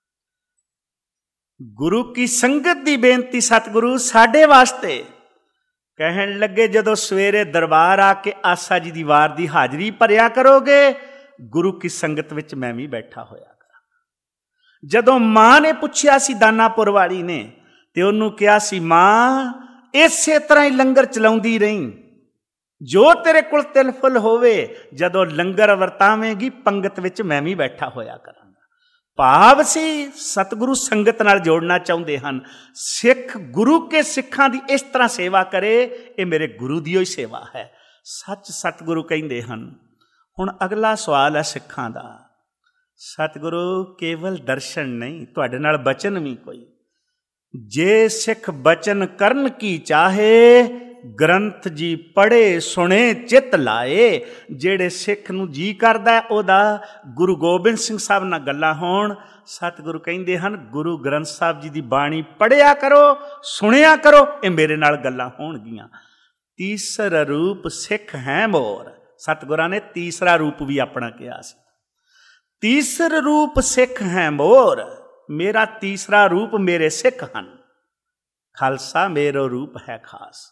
Speaker 2: ਗੁਰੂ ਕੀ ਸੰਗਤ ਦੀ ਬੇਨਤੀ ਸਤਿਗੁਰੂ ਸਾਡੇ ਵਾਸਤੇ ਕਹਿਣ ਲੱਗੇ, ਜਦੋਂ ਸਵੇਰੇ ਦਰਬਾਰ ਆ ਕੇ ਆਸਾ ਜੀ ਦੀ ਵਾਰ ਦੀ ਹਾਜ਼ਰੀ ਭਰਿਆ ਕਰੋਗੇ, ਗੁਰੂ ਕੀ ਸੰਗਤ ਵਿੱਚ ਮੈਂ ਵੀ ਬੈਠਾ ਹੋਇਆ ਕਰਾਂ। ਜਦੋਂ ਮਾਂ ਨੇ ਪੁੱਛਿਆ ਸੀ, ਦਾਨਾਪੁਰ ਵਾਲੀ ਨੇ, ਤੇ ਉਹਨੂੰ ਕਿਹਾ ਸੀ, ਮਾਂ ਇਸੇ ਤਰ੍ਹਾਂ ਹੀ ਲੰਗਰ ਚਲਾਉਂਦੀ ਰਹੀ, ਜੋ ਤੇਰੇ ਕੋਲ ਤਿਲ ਫੁੱਲ ਹੋਵੇ, ਜਦੋਂ ਲੰਗਰ ਵਰਤਾਵੇਂਗੀ ਪੰਗਤ ਵਿੱਚ ਮੈਂ ਵੀ ਬੈਠਾ ਹੋਇਆ ਕਰਾਂਗਾ। ਭਾਵ ਸੀ ਸਤਿਗੁਰੂ ਸੰਗਤ ਨਾਲ ਜੋੜਨਾ ਚਾਹੁੰਦੇ ਹਨ। ਸਿੱਖ ਗੁਰੂ ਕੇ ਸਿੱਖਾਂ ਦੀ ਇਸ ਤਰ੍ਹਾਂ ਸੇਵਾ ਕਰੇ, ਇਹ ਮੇਰੇ ਗੁਰੂ ਦੀ ਹੀ ਸੇਵਾ ਹੈ। ਸੱਚ ਸਤਿਗੁਰੂ ਕਹਿੰਦੇ ਹਨ। ਹੁਣ ਅਗਲਾ ਸਵਾਲ ਹੈ ਸਿੱਖਾਂ ਦਾ। ਸਤਿਗੁਰੂ ਕੇਵਲ ਦਰਸ਼ਨ ਨਹੀਂ, ਤੁਹਾਡੇ ਨਾਲ ਬਚਨ ਵੀ ਕੋਈ। ਜੇ ਸਿੱਖ ਬਚਨ ਕਰਨ ਕੀ ਚਾਹੇ, ਗ੍ਰੰਥ ਜੀ ਪੜ੍ਹੇ ਸੁਣੇ ਚਿੱਤ ਲਾਏ। ਜਿਹੜੇ ਸਿੱਖ ਨੂੰ ਜੀ ਕਰਦਾ ਉਹਦਾ ਗੁਰੂ ਗੋਬਿੰਦ ਸਿੰਘ ਸਾਹਿਬ ਨਾਲ ਗੱਲਾਂ ਹੋਣ, ਸਤਿਗੁਰੂ ਕਹਿੰਦੇ ਹਨ, ਗੁਰੂ ਗ੍ਰੰਥ ਸਾਹਿਬ ਜੀ ਦੀ ਬਾਣੀ ਪੜ੍ਹਿਆ ਕਰੋ, ਸੁਣਿਆ ਕਰੋ, ਇਹ ਮੇਰੇ ਨਾਲ ਗੱਲਾਂ ਹੋਣਗੀਆਂ। ਤੀਸਰਾ ਰੂਪ ਸਿੱਖ ਹੈ ਮੋਰ। ਸਤਿਗੁਰਾਂ ਨੇ ਤੀਸਰਾ ਰੂਪ ਵੀ ਆਪਣਾ ਕਿਹਾ ਸੀ। ਤੀਸਰਾ ਰੂਪ ਸਿੱਖ ਹੈ ਮੋਰ, ਮੇਰਾ ਤੀਸਰਾ ਰੂਪ ਮੇਰੇ ਸਿੱਖ ਹਨ। ਖਾਲਸਾ ਮੇਰਾ ਰੂਪ ਹੈ ਖਾਸ।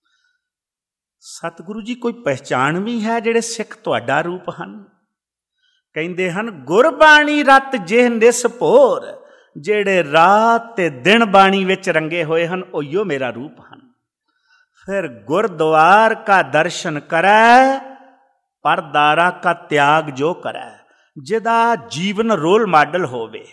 Speaker 2: ਸਤਿਗੁਰੂ ਜੀ ਕੋਈ ਪਹਿਚਾਣ ਵੀ ਹੈ ਜਿਹੜੇ ਸਿੱਖ ਤੁਹਾਡਾ ਰੂਪ ਹਨ? ਕਹਿੰਦੇ ਹਨ, ਗੁਰਬਾਣੀ ਰਤ ਜਿਹ ਨਿਸ ਭੋਰ। ਜਿਹੜੇ ਰਾਤ ਤੇ ਦਿਨ ਬਾਣੀ ਵਿੱਚ ਰੰਗੇ ਹੋਏ ਹਨ, ਉਹੀਓ ਮੇਰਾ ਰੂਪ ਹਨ। ਫਿਰ ਗੁਰਦੁਆਰ ਕਾ ਦਰਸ਼ਨ ਕਰੈ, ਪਰਦਾਰਾ ਕਾ ਤਿਆਗ ਜੋ ਕਰੈ। ਜਿਹਦਾ ਜੀਵਨ ਰੋਲ ਮਾਡਲ ਹੋਵੇ,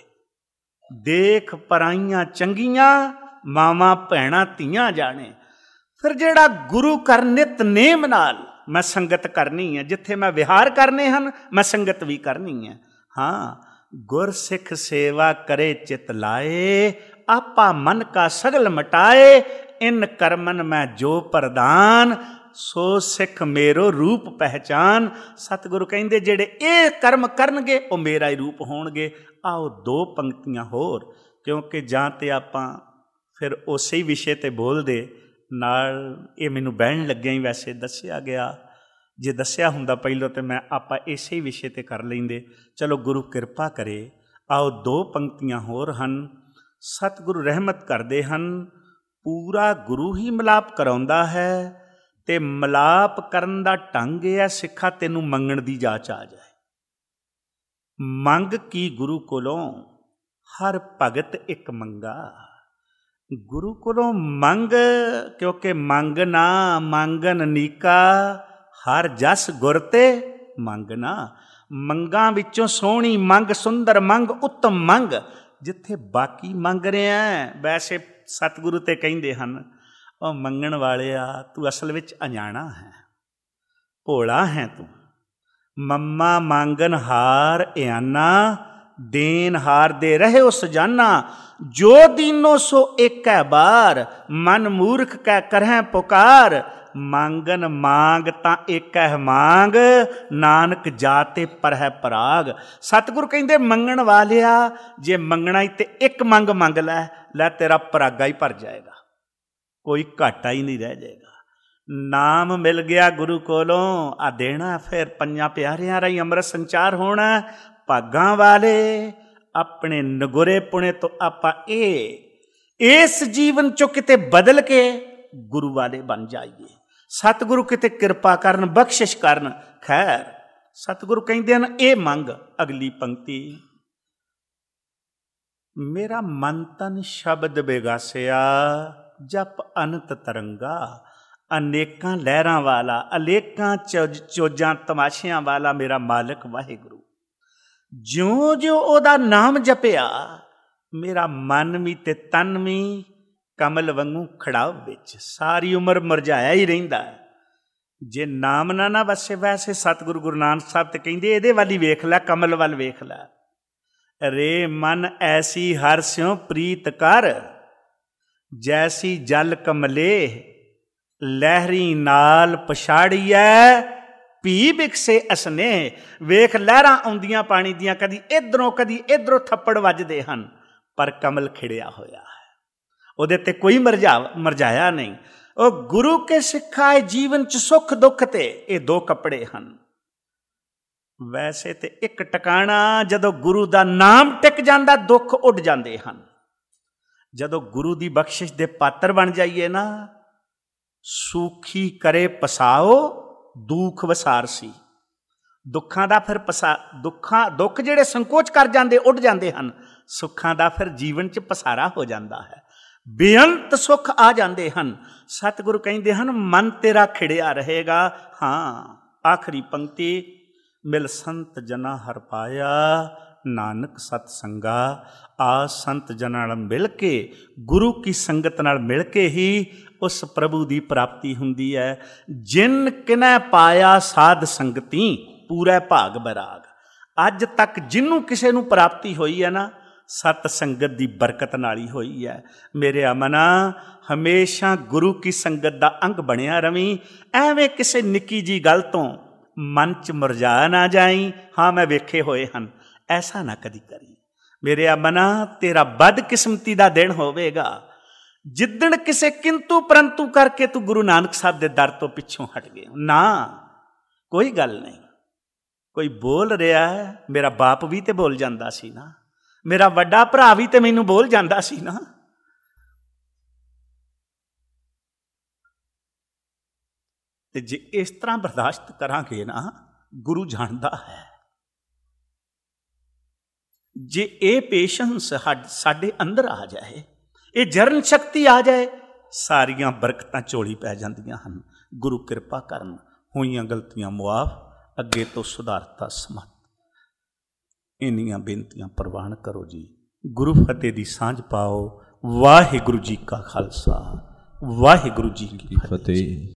Speaker 2: ਦੇਖ ਪਰਾਈਆਂ ਚੰਗੀਆਂ, ਮਾਵਾਂ ਭੈਣਾਂ ਧੀਆਂ ਜਾਣੇ। ਫਿਰ ਜਿਹੜਾ ਗੁਰੂ ਘਰ ਨਿਤਨੇਮ ਨਾਲ ਮੈਂ ਸੰਗਤ ਕਰਨੀ ਹੈ, ਜਿੱਥੇ ਮੈਂ ਵਿਹਾਰ ਕਰਨੇ ਹਨ, ਮੈਂ ਸੰਗਤ ਵੀ ਕਰਨੀ ਹੈ। ਹਾਂ, ਗੁਰਸਿੱਖ ਸੇਵਾ ਕਰੇ ਚਿਤ ਲਾਏ, ਆਪਾ ਮਨ ਕਾ ਸਗਲ ਮਟਾਏ। ਇਨ ਕਰਮਨ ਮੈਂ ਜੋ ਪ੍ਰਦਾਨ, ਸੋ ਸਿੱਖ ਮੇਰੋ ਰੂਪ ਪਹਿਚਾਨ। ਸਤਿਗੁਰੂ ਕਹਿੰਦੇ ਜਿਹੜੇ ਇਹ ਕਰਮ ਕਰਨਗੇ, ਉਹ ਮੇਰਾ ਹੀ ਰੂਪ ਹੋਣਗੇ। ਆਓ ਦੋ ਪੰਕਤੀਆਂ ਹੋਰ, ਕਿਉਂਕਿ ਜਾਂ ਤੇ ਆਪਾਂ ਫਿਰ ਉਸੇ ਹੀ ਵਿਸ਼ੇ 'ਤੇ ਬੋਲਦੇ ਨਾਲ, ਇਹ ਮੈਨੂੰ ਬਹਿਣ ਲੱਗਿਆ ਹੀ ਵੈਸੇ ਦੱਸਿਆ ਗਿਆ। ਜੇ ਦੱਸਿਆ ਹੁੰਦਾ ਪਹਿਲਾਂ ਤਾਂ ਮੈਂ ਆਪਾਂ ਇਸੇ ਹੀ ਵਿਸ਼ੇ 'ਤੇ ਕਰ ਲੈਂਦੇ। ਚਲੋ ਗੁਰੂ ਕਿਰਪਾ ਕਰੇ। ਆਓ ਦੋ ਪੰਕਤੀਆਂ ਹੋਰ ਹਨ। ਸਤਿਗੁਰੂ ਰਹਿਮਤ ਕਰਦੇ ਹਨ, ਪੂਰਾ ਗੁਰੂ ਹੀ ਮਿਲਾਪ ਕਰਾਉਂਦਾ ਹੈ, ਅਤੇ ਮਿਲਾਪ ਕਰਨ ਦਾ ਢੰਗ ਇਹ ਹੈ, ਸਿੱਖਾ ਤੈਨੂੰ ਮੰਗਣ ਦੀ ਜਾਚ ਆ ਜਾਏ। ਮੰਗ ਕੀ ਗੁਰੂ ਕੋਲੋਂ, ਹਰ ਭਗਤ ਇੱਕ ਮੰਗਾ। ਗੁਰੂ ਕੋਲੋਂ ਮੰਗ, ਕਿਉਂਕਿ ਮੰਗ ਨਾ ਮੰਗਨ ਨੀਕਾ, ਹਰ ਜਸ ਗੁਰ ਤੇ ਮੰਗ ਨਾ। ਮੰਗਾਂ ਵਿੱਚੋਂ ਸੋਹਣੀ ਮੰਗ, ਸੁੰਦਰ ਮੰਗ, ਉੱਤਮ ਮੰਗ। ਜਿੱਥੇ ਬਾਕੀ ਮੰਗ ਰਿਹਾ, ਵੈਸੇ ਸਤਿਗੁਰੂ ਤੇ ਕਹਿੰਦੇ ਹਨ, ਉਹ ਮੰਗਣ ਵਾਲਿਆ ਤੂੰ ਅਸਲ ਵਿੱਚ ਅਣਜਾਣਾ ਹੈ, ਭੋਲਾ ਹੈ ਤੂੰ। ਮੰਮਾ ਮੰਗਨ ਹਾਰ ਇਆਨਾ, ਦੇਨ ਹਾਰਦੇ ਰਹੇ ਉਸ ਜਾਨਾ, ਜੋ ਦੀਨੋ ਸੋ ਏਕੈ ਬਾਰ, ਮਨ ਮੂਰਖ ਕੈ ਕਰਹਿ ਪੁਕਾਰ, ਮੰਗਨ ਮੰਗ ਤਾਂ ਏਕੈ ਮੰਗ, ਨਾਨਕ ਜਾਤੇ ਪਰਹਿ ਪਰਾਗ। ਸਤਿਗੁਰ ਕਹਿੰਦੇ ਮੰਗਣ ਵਾਲਿਆ, ਜੇ ਮੰਗਣਾ ਹੀ ਤੇ ਇੱਕ ਮੰਗ ਮੰਗ ਲੈ, ਲੈ ਤੇਰਾ ਪਰਾਗਾ ਹੀ ਭਰ ਜਾਏਗਾ, ਕੋਈ ਘਾਟਾ ਹੀ ਨਹੀਂ ਰਹਿ ਜਾਏਗਾ। ਨਾਮ ਮਿਲ ਗਿਆ ਗੁਰੂ ਕੋਲੋਂ, ਆ ਦੇਣਾ ਫਿਰ ਪੰਜਾਂ ਪਿਆਰਿਆਂ ਰਾਹੀਂ ਅੰਮ੍ਰਿਤ ਸੰਚਾਰ ਹੋਣਾ। ਭਾਗਾਂ ਵਾਲੇ ਆਪਣੇ ਨਗੁਰੇ ਪੁਣੇ ਤੋਂ ਆਪਾਂ ਇਹ ਇਸ ਜੀਵਨ ਚੋਂ ਕਿਤੇ ਬਦਲ ਕੇ ਗੁਰੂ ਵਾਲੇ ਬਣ ਜਾਈਏ। ਸਤਿਗੁਰੂ ਕਿਤੇ ਕਿਰਪਾ ਕਰਨ, ਬਖਸ਼ਿਸ਼ ਕਰਨ। ਖੈਰ ਸਤਿਗੁਰੂ ਕਹਿੰਦੇ ਹਨ ਇਹ ਮੰਗ, ਅਗਲੀ ਪੰਕਤੀ, ਮੇਰਾ ਮਨ ਤਨ ਸ਼ਬਦ ਬੇਗਾਸਿਆ, ਜਪ ਅਨੰਤ ਤਰੰਗਾ, ਅਨੇਕਾਂ ਲਹਿਰਾਂ ਵਾਲਾ, ਅਨੇਕਾਂ ਚੋਜ ਚੋਜਾਂ ਤਮਾਸ਼ਿਆਂ ਵਾਲਾ ਮੇਰਾ ਮਾਲਕ ਵਾਹਿਗੁਰੂ। ਜਿਉਂ ਜਿਉਂ ਉਹਦਾ ਨਾਮ ਜਪਿਆ, ਮੇਰਾ ਮਨ ਵੀ ਤੇ ਤਨ ਵੀ ਕਮਲ ਵਾਂਗੂ ਖੜਾਵ ਵਿੱਚ, ਸਾਰੀ ਉਮਰ ਮੁਰਝਾਇਆ ਹੀ ਰਹਿੰਦਾ। ਜੇ ਨਾਮ ਨਾ ਨਾ ਵਸੇ, ਵੈਸੇ ਸਤਿਗੁਰੂ ਗੁਰੂ ਨਾਨਕ ਸਾਹਿਬ ਤੇ ਕਹਿੰਦੇ ਇਹਦੇ ਵੱਲ ਹੀ ਵੇਖ ਲੈ, ਕਮਲ ਵੱਲ ਵੇਖ ਲੈ। ਰੇ ਮਨ ਐਸੀ ਹਰ ਸਿਉ ਪ੍ਰੀਤ ਕਰ, ਜੈਸੀ ਜਲ ਕਮਲੇ, ਲਹਿਰੀ ਨਾਲ ਪਛਾੜੀਐ ਭੀ ਬਿਕਸੇ ਅਸਨੇ। ਵੇਖ ਲਹਿਰਾਂ ਆਉਂਦੀਆਂ ਪਾਣੀ ਦੀਆਂ, ਕਦੀ ਇੱਧਰੋਂ ਕਦੀ ਇੱਧਰੋਂ ਥੱਪੜ ਵੱਜਦੇ ਹਨ, ਪਰ ਕਮਲ ਖਿੜਿਆ ਹੋਇਆ ਹੈ, ਉਹਦੇ ਤੇ ਕੋਈ ਮਰਝਾ ਮਰਝਾਇਆ ਨਹੀਂ। ਉਹ ਗੁਰੂ ਕੇ ਸਿਖਾਏ ਜੀਵਨ ਚ ਸੁੱਖ ਦੁੱਖ ਤੇ ਇਹ ਦੋ ਕੱਪੜੇ ਹਨ। ਵੈਸੇ ਤੇ ਇੱਕ ਟਿਕਾਣਾ, ਜਦੋਂ ਗੁਰੂ ਦਾ ਨਾਮ ਟਿਕ ਜਾਂਦਾ ਦੁੱਖ ਉੱਡ ਜਾਂਦੇ ਹਨ। ਜਦੋਂ ਗੁਰੂ ਦੀ ਬਖਸ਼ਿਸ਼ ਦੇ ਪਾਤਰ ਬਣ ਜਾਈਏ ਨਾ, ਸੂਖੀ ਕਰੇ ਪਸਾਓ ਦੁੱਖ ਵਸਾਰਸੀ। ਦੁੱਖਾਂ ਦਾ ਫਿਰ ਪਸਾ ਦੁੱਖਾਂ ਦੁੱਖ ਜਿਹੜੇ ਸੰਕੋਚ ਕਰ ਜਾਂਦੇ ਉੱਡ ਜਾਂਦੇ ਹਨ, ਸੁੱਖਾਂ ਦਾ ਫਿਰ ਜੀਵਨ 'ਚ ਪਸਾਰਾ ਹੋ ਜਾਂਦਾ ਹੈ, ਬੇਅੰਤ ਸੁੱਖ ਆ ਜਾਂਦੇ ਹਨ। ਸਤਿਗੁਰੂ ਕਹਿੰਦੇ ਹਨ ਮਨ ਤੇਰਾ ਖਿੜਿਆ ਰਹੇਗਾ। ਹਾਂ, ਆਖਰੀ ਪੰਕਤੀ, ਮਿਲ ਸੰਤ ਜਨਾ ਹਰ ਪਾਇਆ, ਨਾਨਕ ਸਤ ਸੰਗਾ। ਆ ਸੰਤ ਜਨਾਂ ਨਾਲ ਮਿਲ ਕੇ, ਗੁਰੂ ਕੀ ਸੰਗਤ ਨਾਲ ਮਿਲ ਕੇ ਹੀ ਉਸ ਪ੍ਰਭੂ ਦੀ ਪ੍ਰਾਪਤੀ ਹੁੰਦੀ ਹੈ। ਜਿਨ ਕਿਨੈ ਪਾਇਆ ਸਾਧ ਸੰਗਤੀ, ਪੂਰਾ ਭਾਗ ਬੈਰਾਗ। ਅੱਜ ਤੱਕ ਜਿਹਨੂੰ ਕਿਸੇ ਨੂੰ ਪ੍ਰਾਪਤੀ ਹੋਈ ਹੈ ਨਾ, ਸਤ ਸੰਗਤ ਦੀ ਬਰਕਤ ਨਾਲ ਹੀ ਹੋਈ ਹੈ। ਮੇਰੇ ਅਮਨਾ, ਹਮੇਸ਼ਾ ਗੁਰੂ ਕੀ ਸੰਗਤ ਦਾ ਅੰਗ ਬਣਿਆ ਰਵੀਂ। ਐਵੇਂ ਕਿਸੇ ਨਿੱਕੀ ਜੀ ਗੱਲ ਤੋਂ ਮਨ 'ਚ ਮੁਰਝਾ ਨਾ ਜਾਈ, ਹਾਂ ਮੈਂ ਵੇਖੇ ਹੋਏ ਹਨ, ਐਸਾ ਨਾ ਕਦੀ ਕਰੀ। ਮੇਰੇ ਅਮਨਾ, ਤੇਰਾ ਬਦਕਿਸਮਤੀ ਦਾ ਦਿਨ ਹੋਵੇਗਾ ਜਿੱਦਣ ਕਿਸੇ ਕਿੰਤੂ ਪਰੰਤੂ ਕਰਕੇ ਤੂੰ ਗੁਰੂ ਨਾਨਕ ਸਾਹਿਬ ਦੇ ਦਰ ਤੋਂ ਪਿੱਛੋਂ ਹਟ ਗਏ। ਨਾ, ਕੋਈ ਗੱਲ ਨਹੀਂ। ਕੋਈ ਬੋਲ ਰਿਹਾ ਹੈ, ਮੇਰਾ ਬਾਪ ਵੀ ਤੇ ਬੋਲ ਜਾਂਦਾ ਸੀ ਨਾ, ਮੇਰਾ ਵੱਡਾ ਭਰਾ ਵੀ ਤੇ ਮੈਨੂੰ ਬੋਲ ਜਾਂਦਾ ਸੀ ਨਾ। ਤੇ ਜੇ ਇਸ ਤਰ੍ਹਾਂ ਬਰਦਾਸ਼ਤ ਕਰਾਂਗੇ ਨਾ, ਗੁਰੂ ਜਾਣਦਾ ਹੈ। ਜੇ ਇਹ ਪੇਸ਼ੈਂਸ ਸਾਡੇ ਅੰਦਰ ਆ ਜਾਏ, ਇਹ ਜਰਨ ਸ਼ਕਤੀ ਆ ਜਾਏ, ਸਾਰੀਆਂ ਬਰਕਤਾਂ ਝੋਲੀ ਪੈ ਜਾਂਦੀਆਂ ਹਨ। ਗੁਰੂ ਕਿਰਪਾ ਕਰਨ, ਹੋਈਆਂ ਗਲਤੀਆਂ ਮੁਆਫ, ਅੱਗੇ ਤੋਂ ਸੁਧਾਰਤਾ ਸਮਤ। ਇੰਨੀਆਂ ਬੇਨਤੀਆਂ ਪ੍ਰਵਾਨ ਕਰੋ ਜੀ। ਗੁਰੂ ਫਤਿਹ ਦੀ ਸਾਂਝ ਪਾਓ। ਵਾਹਿਗੁਰੂ ਜੀ ਕਾ ਖਾਲਸਾ, ਵਾਹਿਗੁਰੂ ਜੀ ਕੀ ਫਤਿਹ।